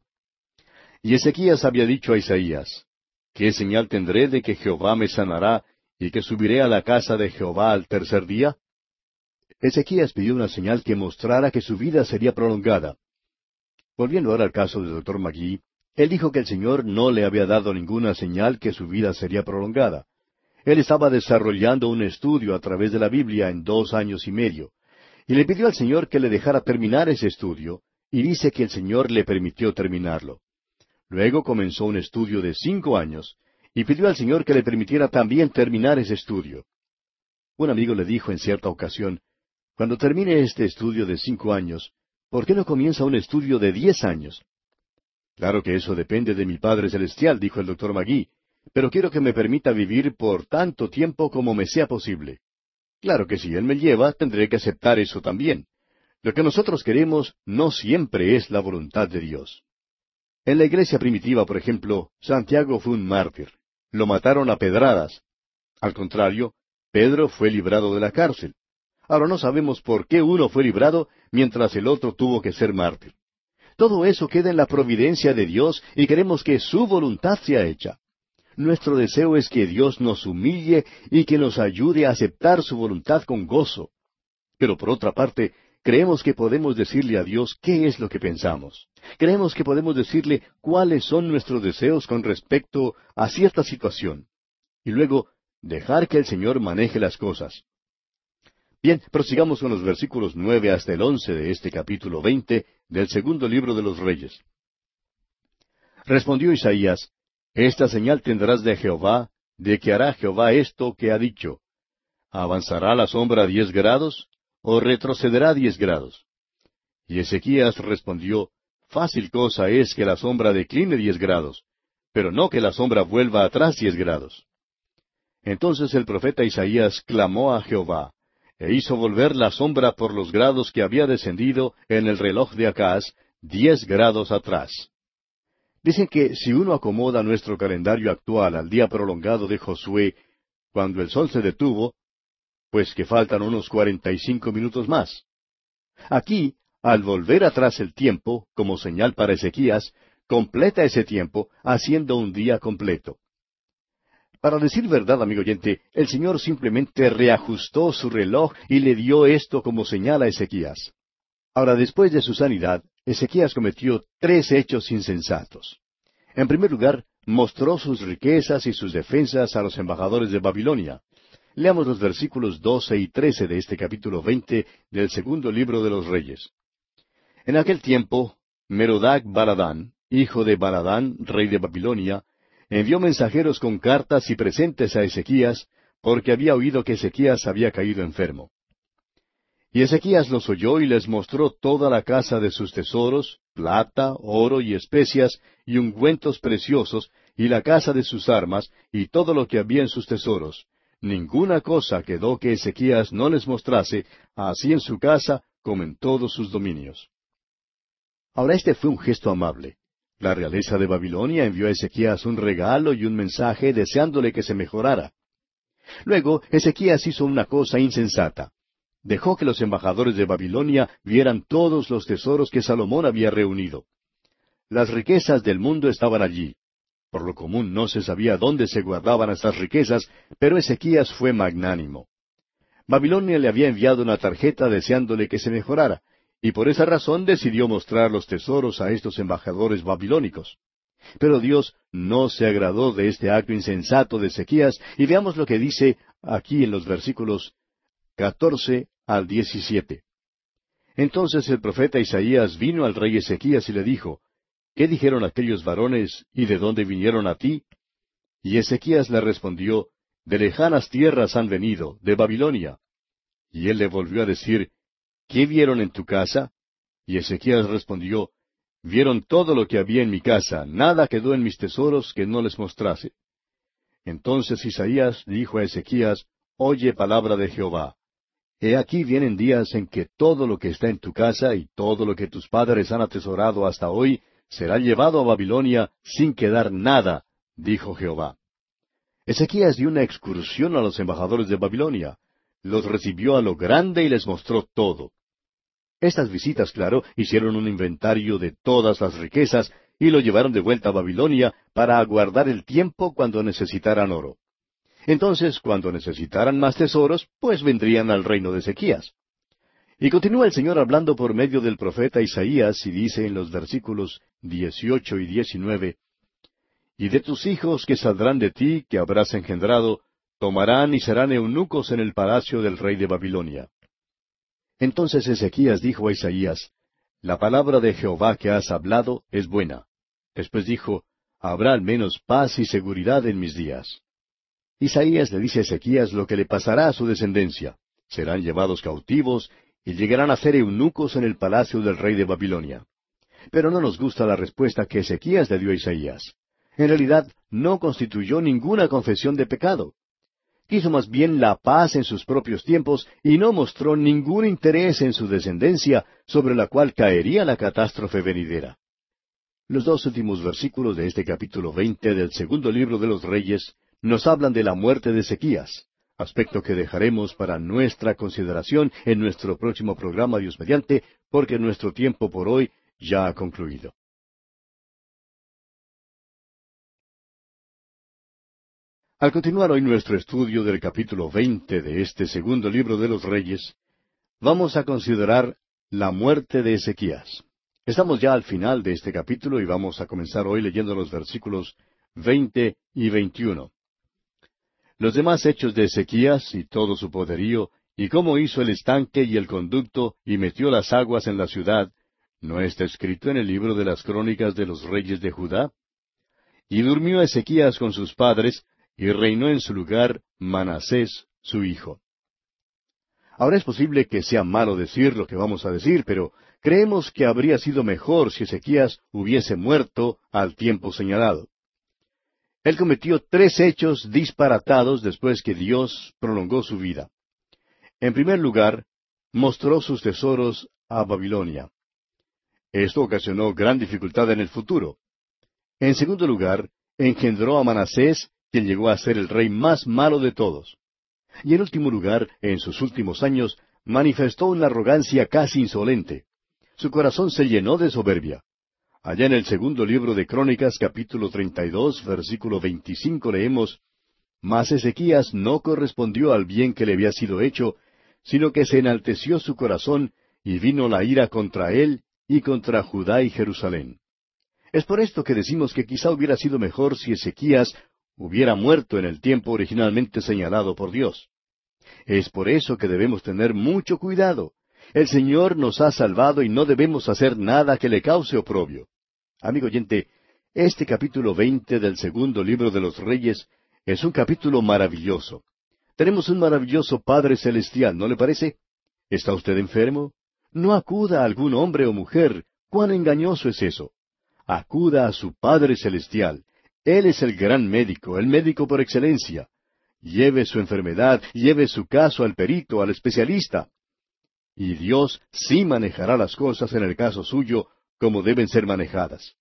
Y Ezequías había dicho a Isaías, ¿qué señal tendré de que Jehová me sanará y que subiré a la casa de Jehová al tercer día? Ezequías pidió una señal que mostrara que su vida sería prolongada. Volviendo ahora al caso del doctor Magee, él dijo que el Señor no le había dado ninguna señal que su vida sería prolongada. Él estaba desarrollando un estudio a través de la Biblia en 2 años y medio, y le pidió al Señor que le dejara terminar ese estudio, y dice que el Señor le permitió terminarlo. Luego comenzó un estudio de 5 años, y pidió al Señor que le permitiera también terminar ese estudio. Un amigo le dijo en cierta ocasión, cuando termine este estudio de 5 años, ¿por qué no comienza un estudio de 10 años? Claro que eso depende de mi Padre Celestial, dijo el doctor Magee, pero quiero que me permita vivir por tanto tiempo como me sea posible. Claro que si Él me lleva, tendré que aceptar eso también. Lo que nosotros queremos no siempre es la voluntad de Dios. En la iglesia primitiva, por ejemplo, Santiago fue un mártir. Lo mataron a pedradas. Al contrario, Pedro fue librado de la cárcel. Ahora no sabemos por qué uno fue librado mientras el otro tuvo que ser mártir. Todo eso queda en la providencia de Dios y queremos que su voluntad sea hecha. Nuestro deseo es que Dios nos humille y que nos ayude a aceptar su voluntad con gozo. Pero por otra parte, creemos que podemos decirle a Dios qué es lo que pensamos. Creemos que podemos decirle cuáles son nuestros deseos con respecto a cierta situación. Y luego, dejar que el Señor maneje las cosas. Bien, prosigamos con los versículos 9 hasta el 11 de este capítulo 20 del segundo libro de los Reyes. Respondió Isaías, esta señal tendrás de Jehová, de que hará Jehová esto que ha dicho. ¿Avanzará la sombra 10 grados, o retrocederá 10 grados? Y Ezequías respondió, fácil cosa es que la sombra decline 10 grados, pero no que la sombra vuelva atrás 10 grados. Entonces el profeta Isaías clamó a Jehová, e hizo volver la sombra por los grados que había descendido en el reloj de Acaz 10 grados atrás. Dicen que si uno acomoda nuestro calendario actual al día prolongado de Josué, cuando el sol se detuvo, pues que faltan unos 45 minutos más. Aquí, al volver atrás el tiempo, como señal para Ezequías, completa ese tiempo, haciendo un día completo. Para decir verdad, amigo oyente, el Señor simplemente reajustó su reloj y le dio esto como señal a Ezequías. Ahora, después de su sanidad, Ezequías cometió 3 hechos insensatos. En primer lugar, mostró sus riquezas y sus defensas a los embajadores de Babilonia. Leamos los versículos 12 y 13 de este capítulo 20 del segundo libro de los Reyes. En aquel tiempo, Merodac Baladán, hijo de Baladán, rey de Babilonia, envió mensajeros con cartas y presentes a Ezequías, porque había oído que Ezequías había caído enfermo. Y Ezequías los oyó y les mostró toda la casa de sus tesoros, plata, oro y especias, y ungüentos preciosos, y la casa de sus armas, y todo lo que había en sus tesoros. Ninguna cosa quedó que Ezequías no les mostrase, así en su casa como en todos sus dominios. Ahora este fue un gesto amable. La realeza de Babilonia envió a Ezequías un regalo y un mensaje deseándole que se mejorara. Luego, Ezequías hizo una cosa insensata. Dejó que los embajadores de Babilonia vieran todos los tesoros que Salomón había reunido. Las riquezas del mundo estaban allí. Por lo común no se sabía dónde se guardaban estas riquezas, pero Ezequías fue magnánimo. Babilonia le había enviado una tarjeta deseándole que se mejorara, y por esa razón decidió mostrar los tesoros a estos embajadores babilónicos. Pero Dios no se agradó de este acto insensato de Ezequías, y veamos lo que dice aquí en los versículos 14 al 17. Entonces el profeta Isaías vino al rey Ezequías y le dijo, ¿qué dijeron aquellos varones y de dónde vinieron a ti? Y Ezequías le respondió, de lejanas tierras han venido, de Babilonia. Y él le volvió a decir, ¿qué vieron en tu casa? Y Ezequías respondió, Vieron todo lo que había en mi casa, nada quedó en mis tesoros que no les mostrase. Entonces Isaías dijo a Ezequías, Oye palabra de Jehová. He aquí vienen días en que todo lo que está en tu casa y todo lo que tus padres han atesorado hasta hoy será llevado a Babilonia sin quedar nada, dijo Jehová. Ezequías dio una excursión a los embajadores de Babilonia. Los recibió a lo grande y les mostró todo. Estas visitas, claro, hicieron un inventario de todas las riquezas y lo llevaron de vuelta a Babilonia para aguardar el tiempo cuando necesitaran oro. Entonces, cuando necesitaran más tesoros, pues vendrían al reino de Ezequías. Y continúa el Señor hablando por medio del profeta Isaías y dice en los versículos 18 y 19, Y de tus hijos que saldrán de ti, que habrás engendrado, tomarán y serán eunucos en el palacio del rey de Babilonia. Entonces Ezequías dijo a Isaías, La palabra de Jehová que has hablado es buena. Después dijo, Habrá al menos paz y seguridad en mis días. Isaías le dice a Ezequías lo que le pasará a su descendencia. Serán llevados cautivos y llegarán a ser eunucos en el palacio del rey de Babilonia. Pero no nos gusta la respuesta que Ezequías le dio a Isaías. En realidad, no constituyó ninguna confesión de pecado. Quiso más bien la paz en sus propios tiempos y no mostró ningún interés en su descendencia sobre la cual caería la catástrofe venidera. Los dos últimos versículos de este capítulo 20 del segundo libro de los Reyes nos hablan de la muerte de Ezequías, aspecto que dejaremos para nuestra consideración en nuestro próximo programa Dios mediante, porque nuestro tiempo por hoy ya ha concluido. Al continuar hoy nuestro estudio del capítulo 20 de este segundo libro de los Reyes, vamos a considerar la muerte de Ezequías. Estamos ya al final de este capítulo y vamos a comenzar hoy leyendo los versículos 20 y 21. Los demás hechos de Ezequías y todo su poderío, y cómo hizo el estanque y el conducto y metió las aguas en la ciudad, ¿no está escrito en el libro de las crónicas de los reyes de Judá? Y durmió Ezequías con sus padres, y reinó en su lugar Manasés, su hijo. Ahora es posible que sea malo decir lo que vamos a decir, pero creemos que habría sido mejor si Ezequías hubiese muerto al tiempo señalado. Él cometió 3 hechos disparatados después que Dios prolongó su vida. En primer lugar, mostró sus tesoros a Babilonia. Esto ocasionó gran dificultad en el futuro. En segundo lugar, engendró a Manasés, quien llegó a ser el rey más malo de todos. Y en último lugar, en sus últimos años, manifestó una arrogancia casi insolente. Su corazón se llenó de soberbia. Allá en el segundo libro de Crónicas, capítulo 32, versículo 25, leemos, Mas Ezequías no correspondió al bien que le había sido hecho, sino que se enalteció su corazón, y vino la ira contra él y contra Judá y Jerusalén. Es por esto que decimos que quizá hubiera sido mejor si Ezequías hubiera muerto en el tiempo originalmente señalado por Dios. Es por eso que debemos tener mucho cuidado. El Señor nos ha salvado y no debemos hacer nada que le cause oprobio. Amigo oyente, este capítulo 20 del segundo libro de los Reyes es un capítulo maravilloso. Tenemos un maravilloso Padre Celestial, ¿no le parece? ¿Está usted enfermo? No acuda a algún hombre o mujer. ¿Cuán engañoso es eso? Acuda a su Padre Celestial. Él es el gran médico, el médico por excelencia. Lleve su enfermedad, lleve su caso al perito, al especialista. Y Dios sí manejará las cosas en el caso suyo como deben ser manejadas.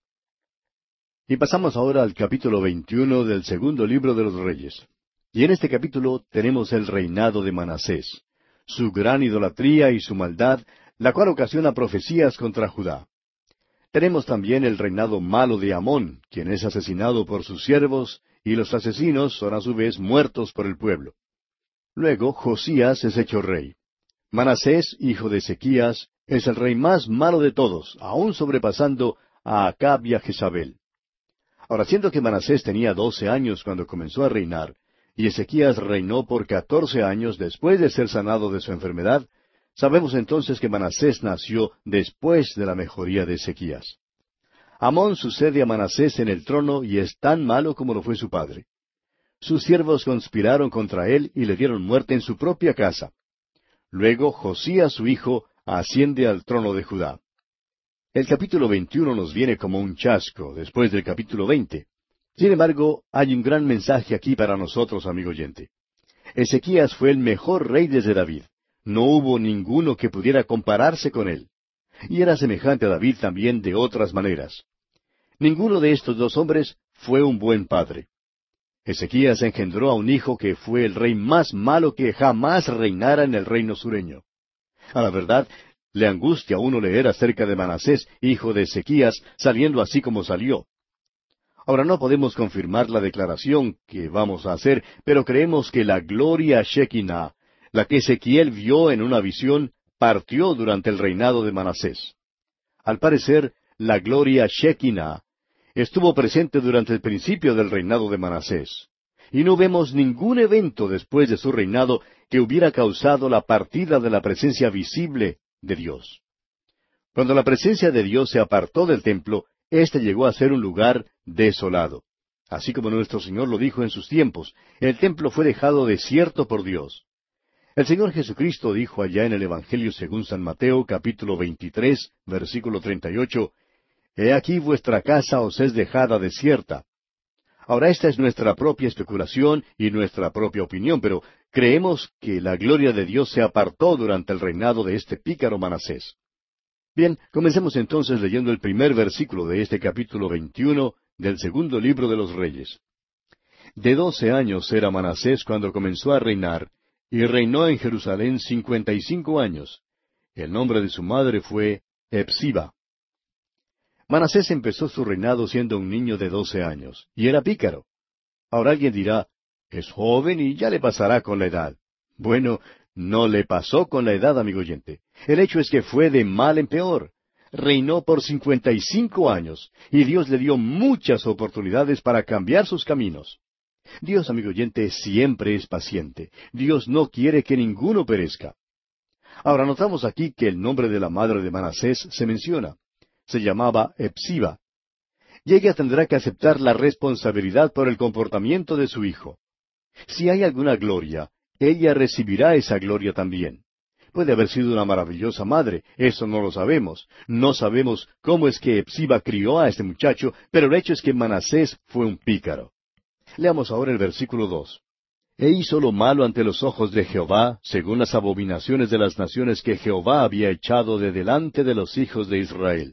Y pasamos ahora al capítulo 21 del segundo libro de los Reyes. Y en este capítulo tenemos el reinado de Manasés, su gran idolatría y su maldad, la cual ocasiona profecías contra Judá. Tenemos también el reinado malo de Amón, quien es asesinado por sus siervos, y los asesinos son a su vez muertos por el pueblo. Luego Josías es hecho rey. Manasés, hijo de Ezequías, es el rey más malo de todos, aún sobrepasando a Acab y a Jezabel. Ahora, siendo que Manasés tenía 12 años cuando comenzó a reinar, y Ezequías reinó por 14 años después de ser sanado de su enfermedad, sabemos entonces que Manasés nació después de la mejoría de Ezequías. Amón sucede a Manasés en el trono y es tan malo como lo fue su padre. Sus siervos conspiraron contra él y le dieron muerte en su propia casa. Luego Josías su hijo asciende al trono de Judá. El capítulo 21 nos viene como un chasco después del capítulo 20. Sin embargo, hay un gran mensaje aquí para nosotros, amigo oyente. Ezequías fue el mejor rey desde David. No hubo ninguno que pudiera compararse con él. Y era semejante a David también de otras maneras. Ninguno de estos dos hombres fue un buen padre. Ezequías engendró a un hijo que fue el rey más malo que jamás reinara en el reino sureño. A la verdad, le angustia a uno leer acerca de Manasés, hijo de Ezequías, saliendo así como salió. Ahora no podemos confirmar la declaración que vamos a hacer, pero creemos que la gloria Shekinah, la que Ezequiel vio en una visión, partió durante el reinado de Manasés. Al parecer, la gloria Shekinah estuvo presente durante el principio del reinado de Manasés. Y no vemos ningún evento después de su reinado que hubiera causado la partida de la presencia visible de Dios. Cuando la presencia de Dios se apartó del templo, éste llegó a ser un lugar desolado. Así como nuestro Señor lo dijo en sus tiempos, el templo fue dejado desierto por Dios. El Señor Jesucristo dijo allá en el Evangelio según San Mateo, capítulo 23, versículo 38, He aquí vuestra casa os es dejada desierta. Ahora esta es nuestra propia especulación y nuestra propia opinión, pero creemos que la gloria de Dios se apartó durante el reinado de este pícaro Manasés. Bien, comencemos entonces leyendo el primer versículo de este capítulo 21 del segundo libro de los Reyes. De 12 años era Manasés cuando comenzó a reinar, y reinó en Jerusalén 55 años. El nombre de su madre fue Hepsiba. Manasés empezó su reinado siendo un niño de 12 años, y era pícaro. Ahora alguien dirá, es joven y ya le pasará con la edad. Bueno, no le pasó con la edad, amigo oyente. El hecho es que fue de mal en peor. Reinó por 55 años, y Dios le dio muchas oportunidades para cambiar sus caminos. Dios, amigo oyente, siempre es paciente. Dios no quiere que ninguno perezca. Ahora notamos aquí que el nombre de la madre de Manasés se menciona. Se llamaba Hepsiba. Y ella tendrá que aceptar la responsabilidad por el comportamiento de su hijo. Si hay alguna gloria, ella recibirá esa gloria también. Puede haber sido una maravillosa madre, eso no lo sabemos. No sabemos cómo es que Hepsiba crió a este muchacho, pero el hecho es que Manasés fue un pícaro. Leamos ahora el versículo 2. E hizo lo malo ante los ojos de Jehová, según las abominaciones de las naciones que Jehová había echado de delante de los hijos de Israel.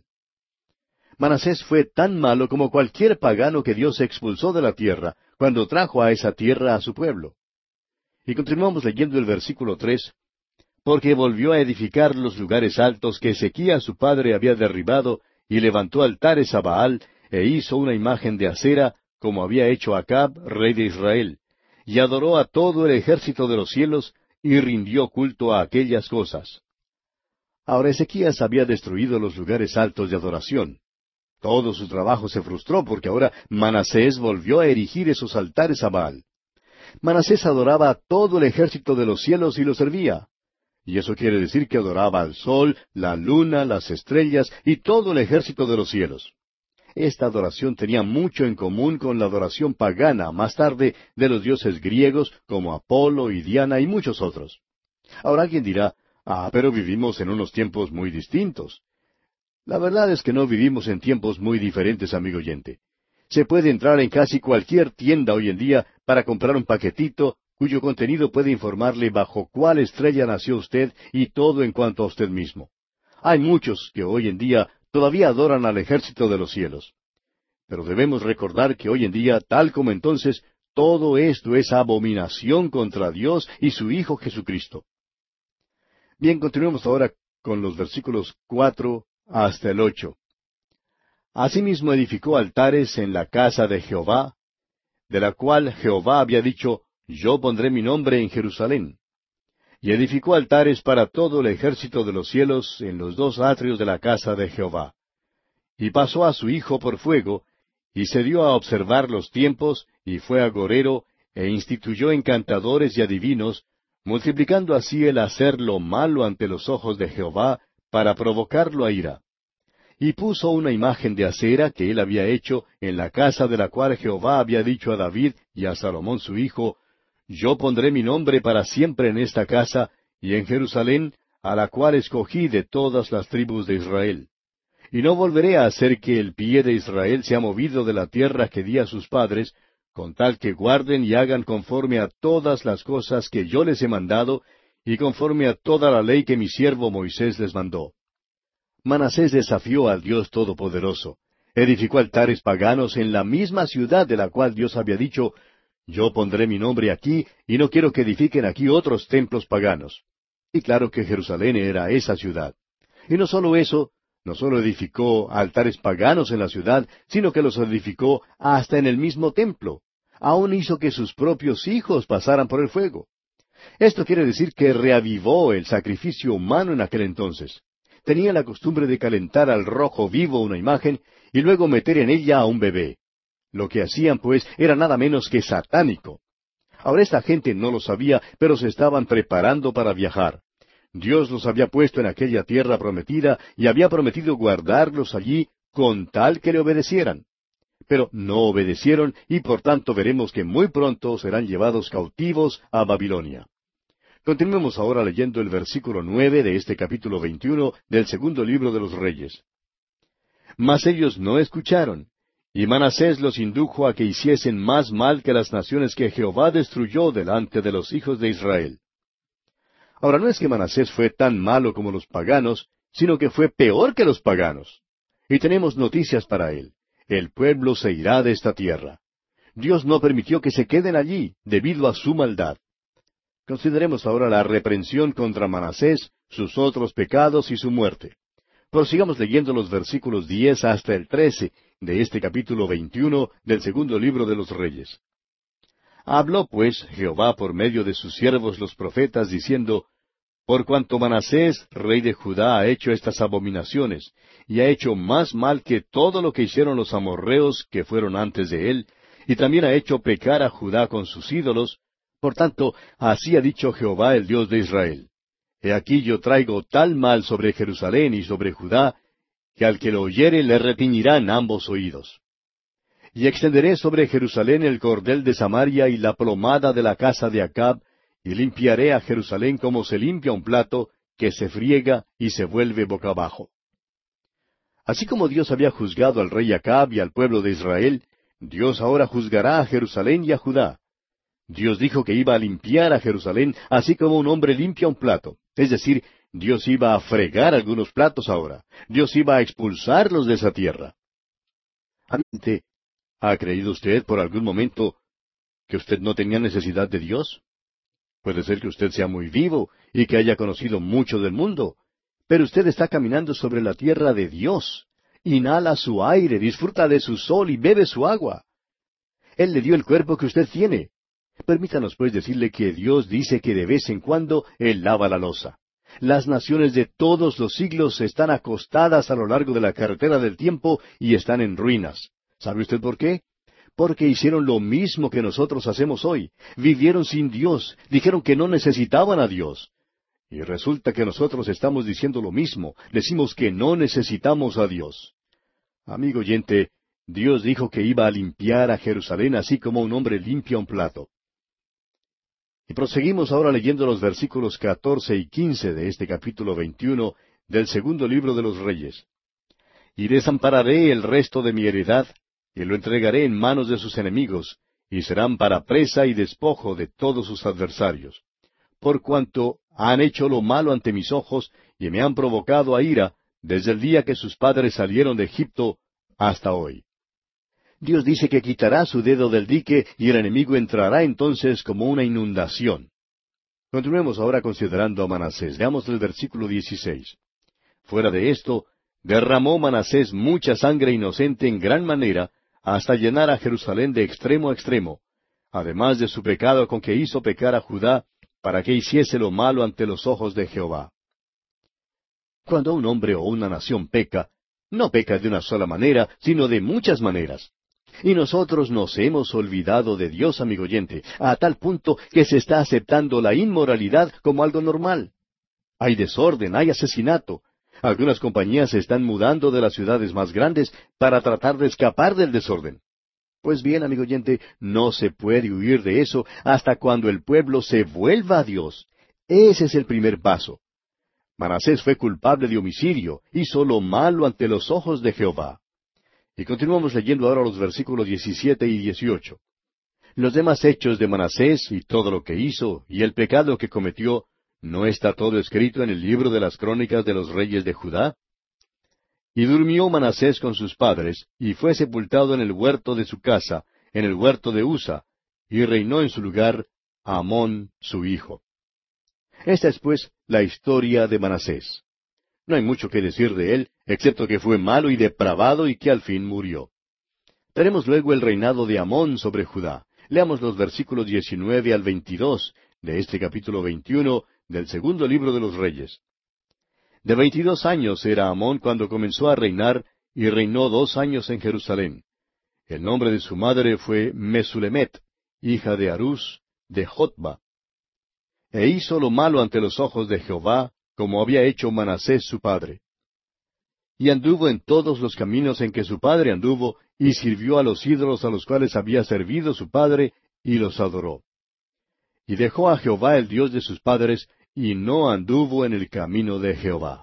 Manasés fue tan malo como cualquier pagano que Dios expulsó de la tierra, cuando trajo a esa tierra a su pueblo. Y continuamos leyendo el versículo 3. Porque volvió a edificar los lugares altos que Ezequías su padre había derribado, y levantó altares a Baal, e hizo una imagen de acera, como había hecho Acab, rey de Israel, y adoró a todo el ejército de los cielos, y rindió culto a aquellas cosas. Ahora Ezequías había destruido los lugares altos de adoración. Todo su trabajo se frustró porque ahora Manasés volvió a erigir esos altares a Baal. Manasés adoraba a todo el ejército de los cielos y lo servía. Y eso quiere decir que adoraba al sol, la luna, las estrellas y todo el ejército de los cielos. Esta adoración tenía mucho en común con la adoración pagana más tarde de los dioses griegos como Apolo y Diana y muchos otros. Ahora alguien dirá, pero vivimos en unos tiempos muy distintos. La verdad es que no vivimos en tiempos muy diferentes, amigo oyente. Se puede entrar en casi cualquier tienda hoy en día para comprar un paquetito cuyo contenido puede informarle bajo cuál estrella nació usted y todo en cuanto a usted mismo. Hay muchos que hoy en día todavía adoran al ejército de los cielos. Pero debemos recordar que hoy en día, tal como entonces, todo esto es abominación contra Dios y su Hijo Jesucristo. Bien, continuemos ahora con los versículos 4 hasta el 8. Asimismo edificó altares en la casa de Jehová, de la cual Jehová había dicho, Yo pondré mi nombre en Jerusalén. Y edificó altares para todo el ejército de los cielos en los dos atrios de la casa de Jehová. Y pasó a su hijo por fuego, y se dio a observar los tiempos, y fue agorero, e instituyó encantadores y adivinos, multiplicando así el hacer lo malo ante los ojos de Jehová, para provocarlo a ira. Y puso una imagen de acera que él había hecho en la casa de la cual Jehová había dicho a David y a Salomón su hijo, Yo pondré mi nombre para siempre en esta casa, y en Jerusalén, a la cual escogí de todas las tribus de Israel. y no volveré a hacer que el pie de Israel sea movido de la tierra que di a sus padres, con tal que guarden y hagan conforme a todas las cosas que yo les he mandado, y conforme a toda la ley que mi siervo Moisés les mandó. Manasés desafió al Dios Todopoderoso. Edificó altares paganos en la misma ciudad de la cual Dios había dicho, yo pondré mi nombre aquí, y no quiero que edifiquen aquí otros templos paganos. Y claro que Jerusalén era esa ciudad. Y no solo eso, no solo edificó altares paganos en la ciudad, sino que los edificó hasta en el mismo templo. Aún hizo que sus propios hijos pasaran por el fuego. Esto quiere decir que reavivó el sacrificio humano en aquel entonces. Tenía la costumbre de calentar al rojo vivo una imagen y luego meter en ella a un bebé. Lo que hacían, pues, era nada menos que satánico. Ahora esta gente no lo sabía, pero se estaban preparando para viajar. Dios los había puesto en aquella tierra prometida y había prometido guardarlos allí con tal que le obedecieran. Pero no obedecieron y por tanto veremos que muy pronto serán llevados cautivos a Babilonia. Continuemos ahora leyendo el versículo 9 de este capítulo 21 del segundo libro de los Reyes. Mas ellos no escucharon, y Manasés los indujo a que hiciesen más mal que las naciones que Jehová destruyó delante de los hijos de Israel. Ahora no es que Manasés fue tan malo como los paganos, sino que fue peor que los paganos. Y tenemos noticias para él. El pueblo se irá de esta tierra. Dios no permitió que se queden allí, debido a su maldad. Consideremos ahora la reprensión contra Manasés, sus otros pecados y su muerte. Prosigamos leyendo los versículos 10 hasta el 13 de este capítulo 21 del segundo libro de los Reyes. Habló pues Jehová por medio de sus siervos los profetas, diciendo, por cuanto Manasés, rey de Judá, ha hecho estas abominaciones, y ha hecho más mal que todo lo que hicieron los amorreos que fueron antes de él, y también ha hecho pecar a Judá con sus ídolos, por tanto, así ha dicho Jehová el Dios de Israel. He aquí yo traigo tal mal sobre Jerusalén y sobre Judá, que al que lo oyere le retiñirán ambos oídos. Y extenderé sobre Jerusalén el cordel de Samaria y la plomada de la casa de Acab, y limpiaré a Jerusalén como se limpia un plato, que se friega y se vuelve boca abajo. Así como Dios había juzgado al rey Acab y al pueblo de Israel, Dios ahora juzgará a Jerusalén y a Judá. Dios dijo que iba a limpiar a Jerusalén, así como un hombre limpia un plato. Es decir, Dios iba a fregar algunos platos ahora. Dios iba a expulsarlos de esa tierra. Ante, ¿ha creído usted por algún momento que usted no tenía necesidad de Dios? Puede ser que usted sea muy vivo y que haya conocido mucho del mundo, pero usted está caminando sobre la tierra de Dios. Inhala su aire, disfruta de su sol y bebe su agua. Él le dio el cuerpo que usted tiene. Permítanos pues decirle que Dios dice que de vez en cuando Él lava la loza. Las naciones de todos los siglos están acostadas a lo largo de la carretera del tiempo y están en ruinas. ¿Sabe usted por qué? Porque hicieron lo mismo que nosotros hacemos hoy. Vivieron sin Dios, dijeron que no necesitaban a Dios. Y resulta que nosotros estamos diciendo lo mismo, decimos que no necesitamos a Dios. Amigo oyente, Dios dijo que iba a limpiar a Jerusalén así como un hombre limpia un plato. Y proseguimos ahora leyendo los versículos 14 y 15 de este capítulo 21 del segundo libro de los Reyes. Y desampararé el resto de mi heredad, y lo entregaré en manos de sus enemigos, y serán para presa y despojo de todos sus adversarios. Por cuanto han hecho lo malo ante mis ojos, y me han provocado a ira, desde el día que sus padres salieron de Egipto hasta hoy. Dios dice que quitará su dedo del dique y el enemigo entrará entonces como una inundación. Continuemos ahora considerando a Manasés. Veamos el versículo 16. Fuera de esto, derramó Manasés mucha sangre inocente en gran manera, hasta llenar a Jerusalén de extremo a extremo, además de su pecado con que hizo pecar a Judá, para que hiciese lo malo ante los ojos de Jehová. Cuando un hombre o una nación peca, no peca de una sola manera, sino de muchas maneras. Y nosotros nos hemos olvidado de Dios, amigo oyente, a tal punto que se está aceptando la inmoralidad como algo normal. Hay desorden, hay asesinato. Algunas compañías se están mudando de las ciudades más grandes para tratar de escapar del desorden. Pues bien, amigo oyente, no se puede huir de eso hasta cuando el pueblo se vuelva a Dios. Ese es el primer paso. Manasés fue culpable de homicidio, hizo lo malo ante los ojos de Jehová. Y continuamos leyendo ahora los versículos 17 y 18. Los demás hechos de Manasés y todo lo que hizo y el pecado que cometió, ¿no está todo escrito en el libro de las crónicas de los reyes de Judá? Y durmió Manasés con sus padres, y fue sepultado en el huerto de su casa, en el huerto de Usa, y reinó en su lugar Amón su hijo. Esta es, pues, la historia de Manasés. No hay mucho que decir de él, excepto que fue malo y depravado y que al fin murió. Tenemos luego el reinado de Amón sobre Judá. Leamos los versículos 19 al 22 de este capítulo 21 del segundo libro de los Reyes. De 22 años era Amón cuando comenzó a reinar, y reinó 2 años en Jerusalén. El nombre de su madre fue Mesulemet, hija de Harús, de Jotba. E hizo lo malo ante los ojos de Jehová, como había hecho Manasés su padre. Y anduvo en todos los caminos en que su padre anduvo, y sirvió a los ídolos a los cuales había servido su padre, y los adoró. Y dejó a Jehová el Dios de sus padres, y no anduvo en el camino de Jehová.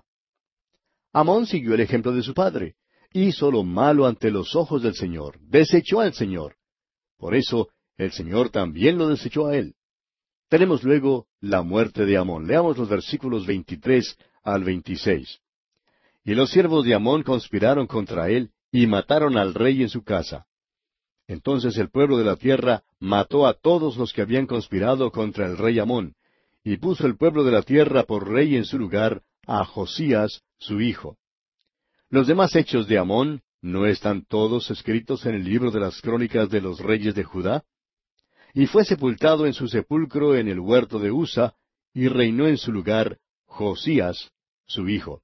Amón siguió el ejemplo de su padre. Hizo lo malo ante los ojos del Señor, desechó al Señor. Por eso, el Señor también lo desechó a él. Tenemos luego la muerte de Amón. Leamos los versículos 23 al 26. Y los siervos de Amón conspiraron contra él, y mataron al rey en su casa. Entonces el pueblo de la tierra mató a todos los que habían conspirado contra el rey Amón, y puso el pueblo de la tierra por rey en su lugar a Josías, su hijo. Los demás hechos de Amón, ¿no están todos escritos en el libro de las crónicas de los reyes de Judá? Y fue sepultado en su sepulcro en el huerto de Usa, y reinó en su lugar Josías, su hijo.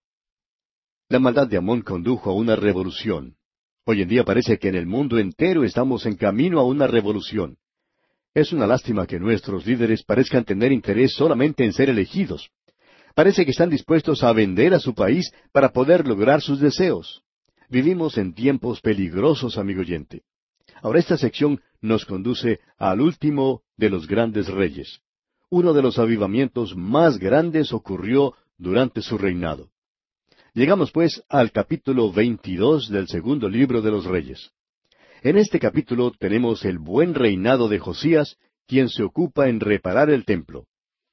La maldad de Amón condujo a una revolución. Hoy en día parece que en el mundo entero estamos en camino a una revolución. Es una lástima que nuestros líderes parezcan tener interés solamente en ser elegidos. Parece que están dispuestos a vender a su país para poder lograr sus deseos. Vivimos en tiempos peligrosos, amigo oyente. Ahora esta sección nos conduce al último de los grandes reyes. Uno de los avivamientos más grandes ocurrió durante su reinado. Llegamos pues al capítulo 22 del segundo libro de los Reyes. En este capítulo tenemos el buen reinado de Josías, quien se ocupa en reparar el templo.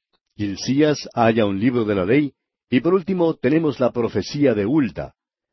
Hilcías halla un libro de la ley, y por último tenemos la profecía de Hulda.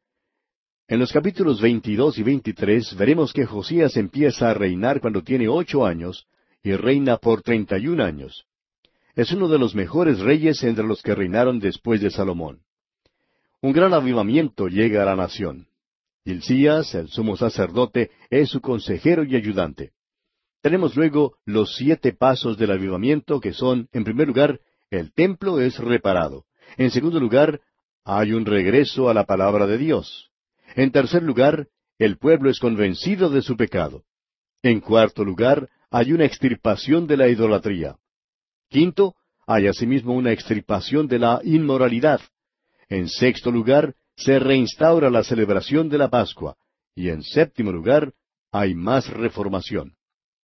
En los capítulos 22 y 23 veremos que Josías empieza a reinar cuando tiene 8 años, y reina por 31 años. Es uno de los mejores reyes entre los que reinaron después de Salomón. Un gran avivamiento llega a la nación. Hilcías, el sumo sacerdote, es su consejero y ayudante. Tenemos luego los 7 pasos del avivamiento que son, en primer lugar, el templo es reparado. En segundo lugar, hay un regreso a la palabra de Dios. En tercer lugar, el pueblo es convencido de su pecado. En cuarto lugar, hay una extirpación de la idolatría. Quinto, hay asimismo una extirpación de la inmoralidad. En sexto lugar, se reinstaura la celebración de la Pascua. Y en séptimo lugar, hay más reformación.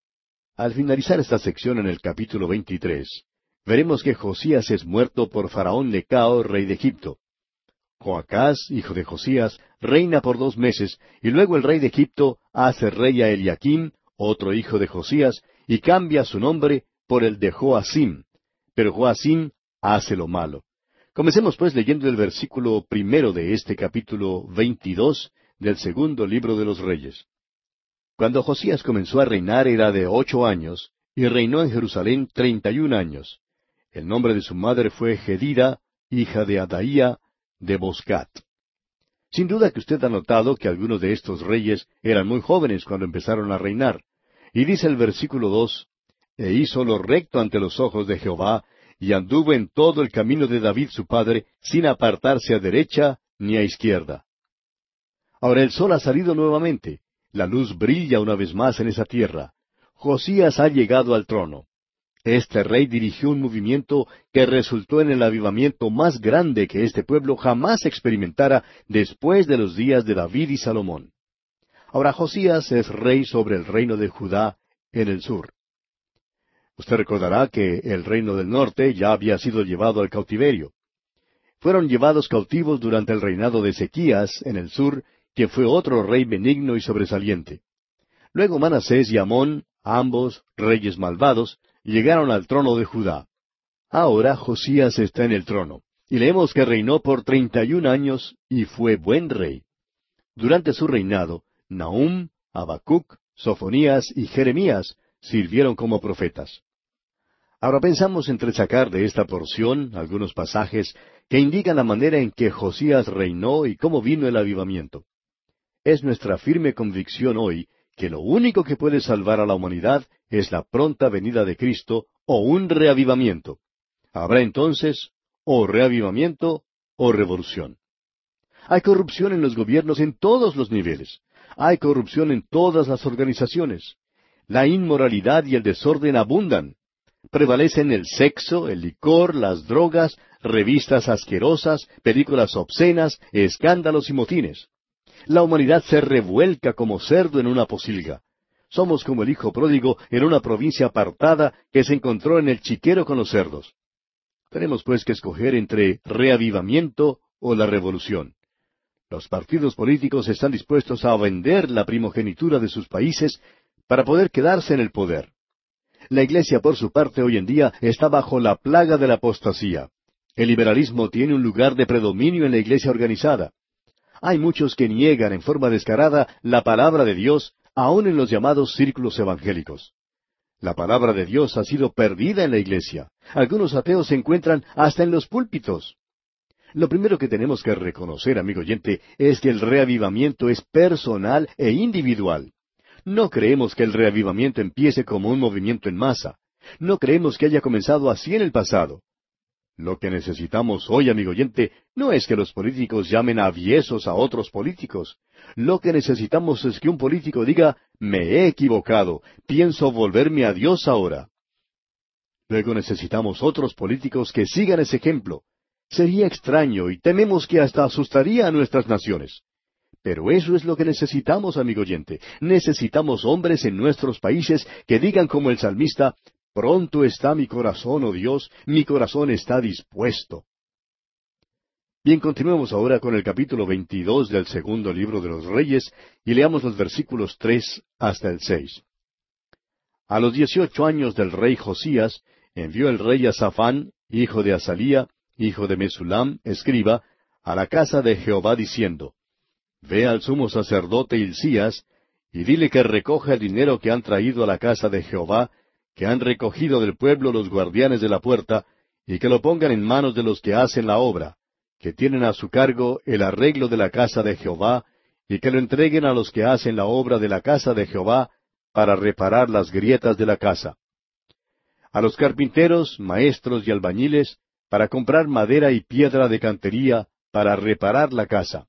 Al finalizar esta sección en el capítulo 23, veremos que Josías es muerto por Faraón Necao, rey de Egipto. Joacás, hijo de Josías, reina por 2 meses, y luego el rey de Egipto hace rey a Eliaquim, otro hijo de Josías, y cambia su nombre por el de Joacim. Pero Joacim hace lo malo. Comencemos pues leyendo el versículo 1 de este capítulo 22 del segundo libro de los Reyes. Cuando Josías comenzó a reinar era de 8 años, y reinó en Jerusalén 31 años. El nombre de su madre fue Gedida, hija de Adaía, de Boscat. Sin duda que usted ha notado que algunos de estos reyes eran muy jóvenes cuando empezaron a reinar. Y dice el versículo 2, E hizo lo recto ante los ojos de Jehová, y anduvo en todo el camino de David su padre, sin apartarse a derecha ni a izquierda. Ahora el sol ha salido nuevamente. La luz brilla una vez más en esa tierra. Josías ha llegado al trono. Este rey dirigió un movimiento que resultó en el avivamiento más grande que este pueblo jamás experimentara después de los días de David y Salomón. Ahora Josías es rey sobre el reino de Judá en el sur. Usted recordará que el reino del norte ya había sido llevado al cautiverio. Fueron llevados cautivos durante el reinado de Ezequías en el sur, que fue otro rey benigno y sobresaliente. Luego Manasés y Amón, ambos reyes malvados, llegaron al trono de Judá. Ahora Josías está en el trono, y leemos que reinó por 31 años y fue buen rey. Durante su reinado, Nahum, Habacuc, Sofonías y Jeremías sirvieron como profetas. Ahora pensamos entresacar de esta porción algunos pasajes que indican la manera en que Josías reinó y cómo vino el avivamiento. Es nuestra firme convicción hoy que lo único que puede salvar a la humanidad es la pronta venida de Cristo o un reavivamiento. Habrá entonces o reavivamiento o revolución. Hay corrupción en los gobiernos en todos los niveles. Hay corrupción en todas las organizaciones. La inmoralidad y el desorden abundan. Prevalecen el sexo, el licor, las drogas, revistas asquerosas, películas obscenas, escándalos y motines. La humanidad se revuelca como cerdo en una pocilga. Somos como el hijo pródigo en una provincia apartada que se encontró en el chiquero con los cerdos. Tenemos pues que escoger entre reavivamiento o la revolución. Los partidos políticos están dispuestos a vender la primogenitura de sus países para poder quedarse en el poder. La Iglesia, por su parte, hoy en día está bajo la plaga de la apostasía. El liberalismo tiene un lugar de predominio en la Iglesia organizada. Hay muchos que niegan en forma descarada la palabra de Dios, aun en los llamados círculos evangélicos. La palabra de Dios ha sido perdida en la Iglesia. Algunos ateos se encuentran hasta en los púlpitos. Lo primero que tenemos que reconocer, amigo oyente, es que el reavivamiento es personal e individual. No creemos que el reavivamiento empiece como un movimiento en masa. No creemos que haya comenzado así en el pasado. Lo que necesitamos hoy, amigo oyente, no es que los políticos llamen aviesos a otros políticos. Lo que necesitamos es que un político diga, me he equivocado, pienso volverme a Dios ahora. Luego necesitamos otros políticos que sigan ese ejemplo. Sería extraño y tememos que hasta asustaría a nuestras naciones. Pero eso es lo que necesitamos, amigo oyente. Necesitamos hombres en nuestros países que digan como el salmista, pronto está mi corazón, oh Dios, mi corazón está dispuesto. Bien, continuemos ahora con el capítulo 22 del segundo libro de los Reyes y leamos los versículos 3 hasta el 6. A los 18 años del rey Josías, envió el rey a Safán, hijo de Azalía, hijo de Mesulam, escriba, a la casa de Jehová diciendo, Ve al sumo sacerdote Hilcías, y dile que recoja el dinero que han traído a la casa de Jehová, que han recogido del pueblo los guardianes de la puerta, y que lo pongan en manos de los que hacen la obra, que tienen a su cargo el arreglo de la casa de Jehová, y que lo entreguen a los que hacen la obra de la casa de Jehová, para reparar las grietas de la casa. A los carpinteros, maestros y albañiles, para comprar madera y piedra de cantería, para reparar la casa.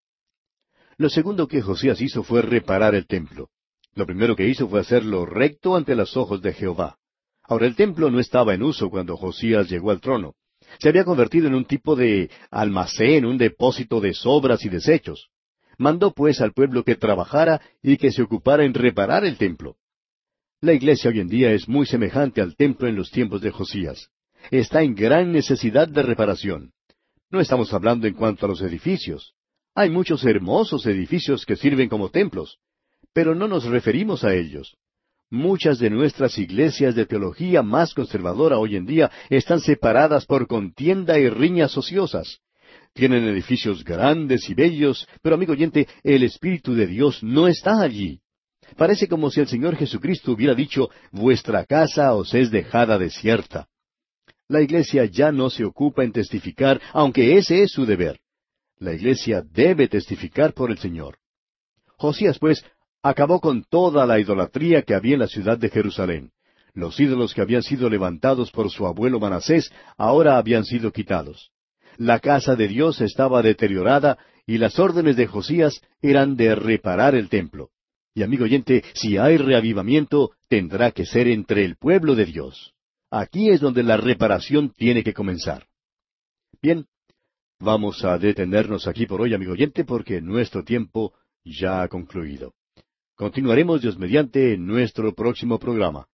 Lo segundo que Josías hizo fue reparar el templo. Lo primero que hizo fue hacerlo recto ante los ojos de Jehová. Ahora, el templo no estaba en uso cuando Josías llegó al trono. Se había convertido en un tipo de almacén, un depósito de sobras y desechos. Mandó pues al pueblo que trabajara y que se ocupara en reparar el templo. La iglesia hoy en día es muy semejante al templo en los tiempos de Josías. Está en gran necesidad de reparación. No estamos hablando en cuanto a los edificios. Hay muchos hermosos edificios que sirven como templos, pero no nos referimos a ellos. Muchas de nuestras iglesias de teología más conservadora hoy en día están separadas por contienda y riñas ociosas. Tienen edificios grandes y bellos, pero amigo oyente, el Espíritu de Dios no está allí. Parece como si el Señor Jesucristo hubiera dicho, vuestra casa os es dejada desierta. La iglesia ya no se ocupa en testificar, aunque ese es su deber. La iglesia debe testificar por el Señor. Josías, pues, acabó con toda la idolatría que había en la ciudad de Jerusalén. Los ídolos que habían sido levantados por su abuelo Manasés ahora habían sido quitados. La casa de Dios estaba deteriorada y las órdenes de Josías eran de reparar el templo. Y amigo oyente, si hay reavivamiento, tendrá que ser entre el pueblo de Dios. Aquí es donde la reparación tiene que comenzar. Bien, vamos a detenernos aquí por hoy, amigo oyente, porque nuestro tiempo ya ha concluido. Continuaremos Dios mediante en nuestro próximo programa.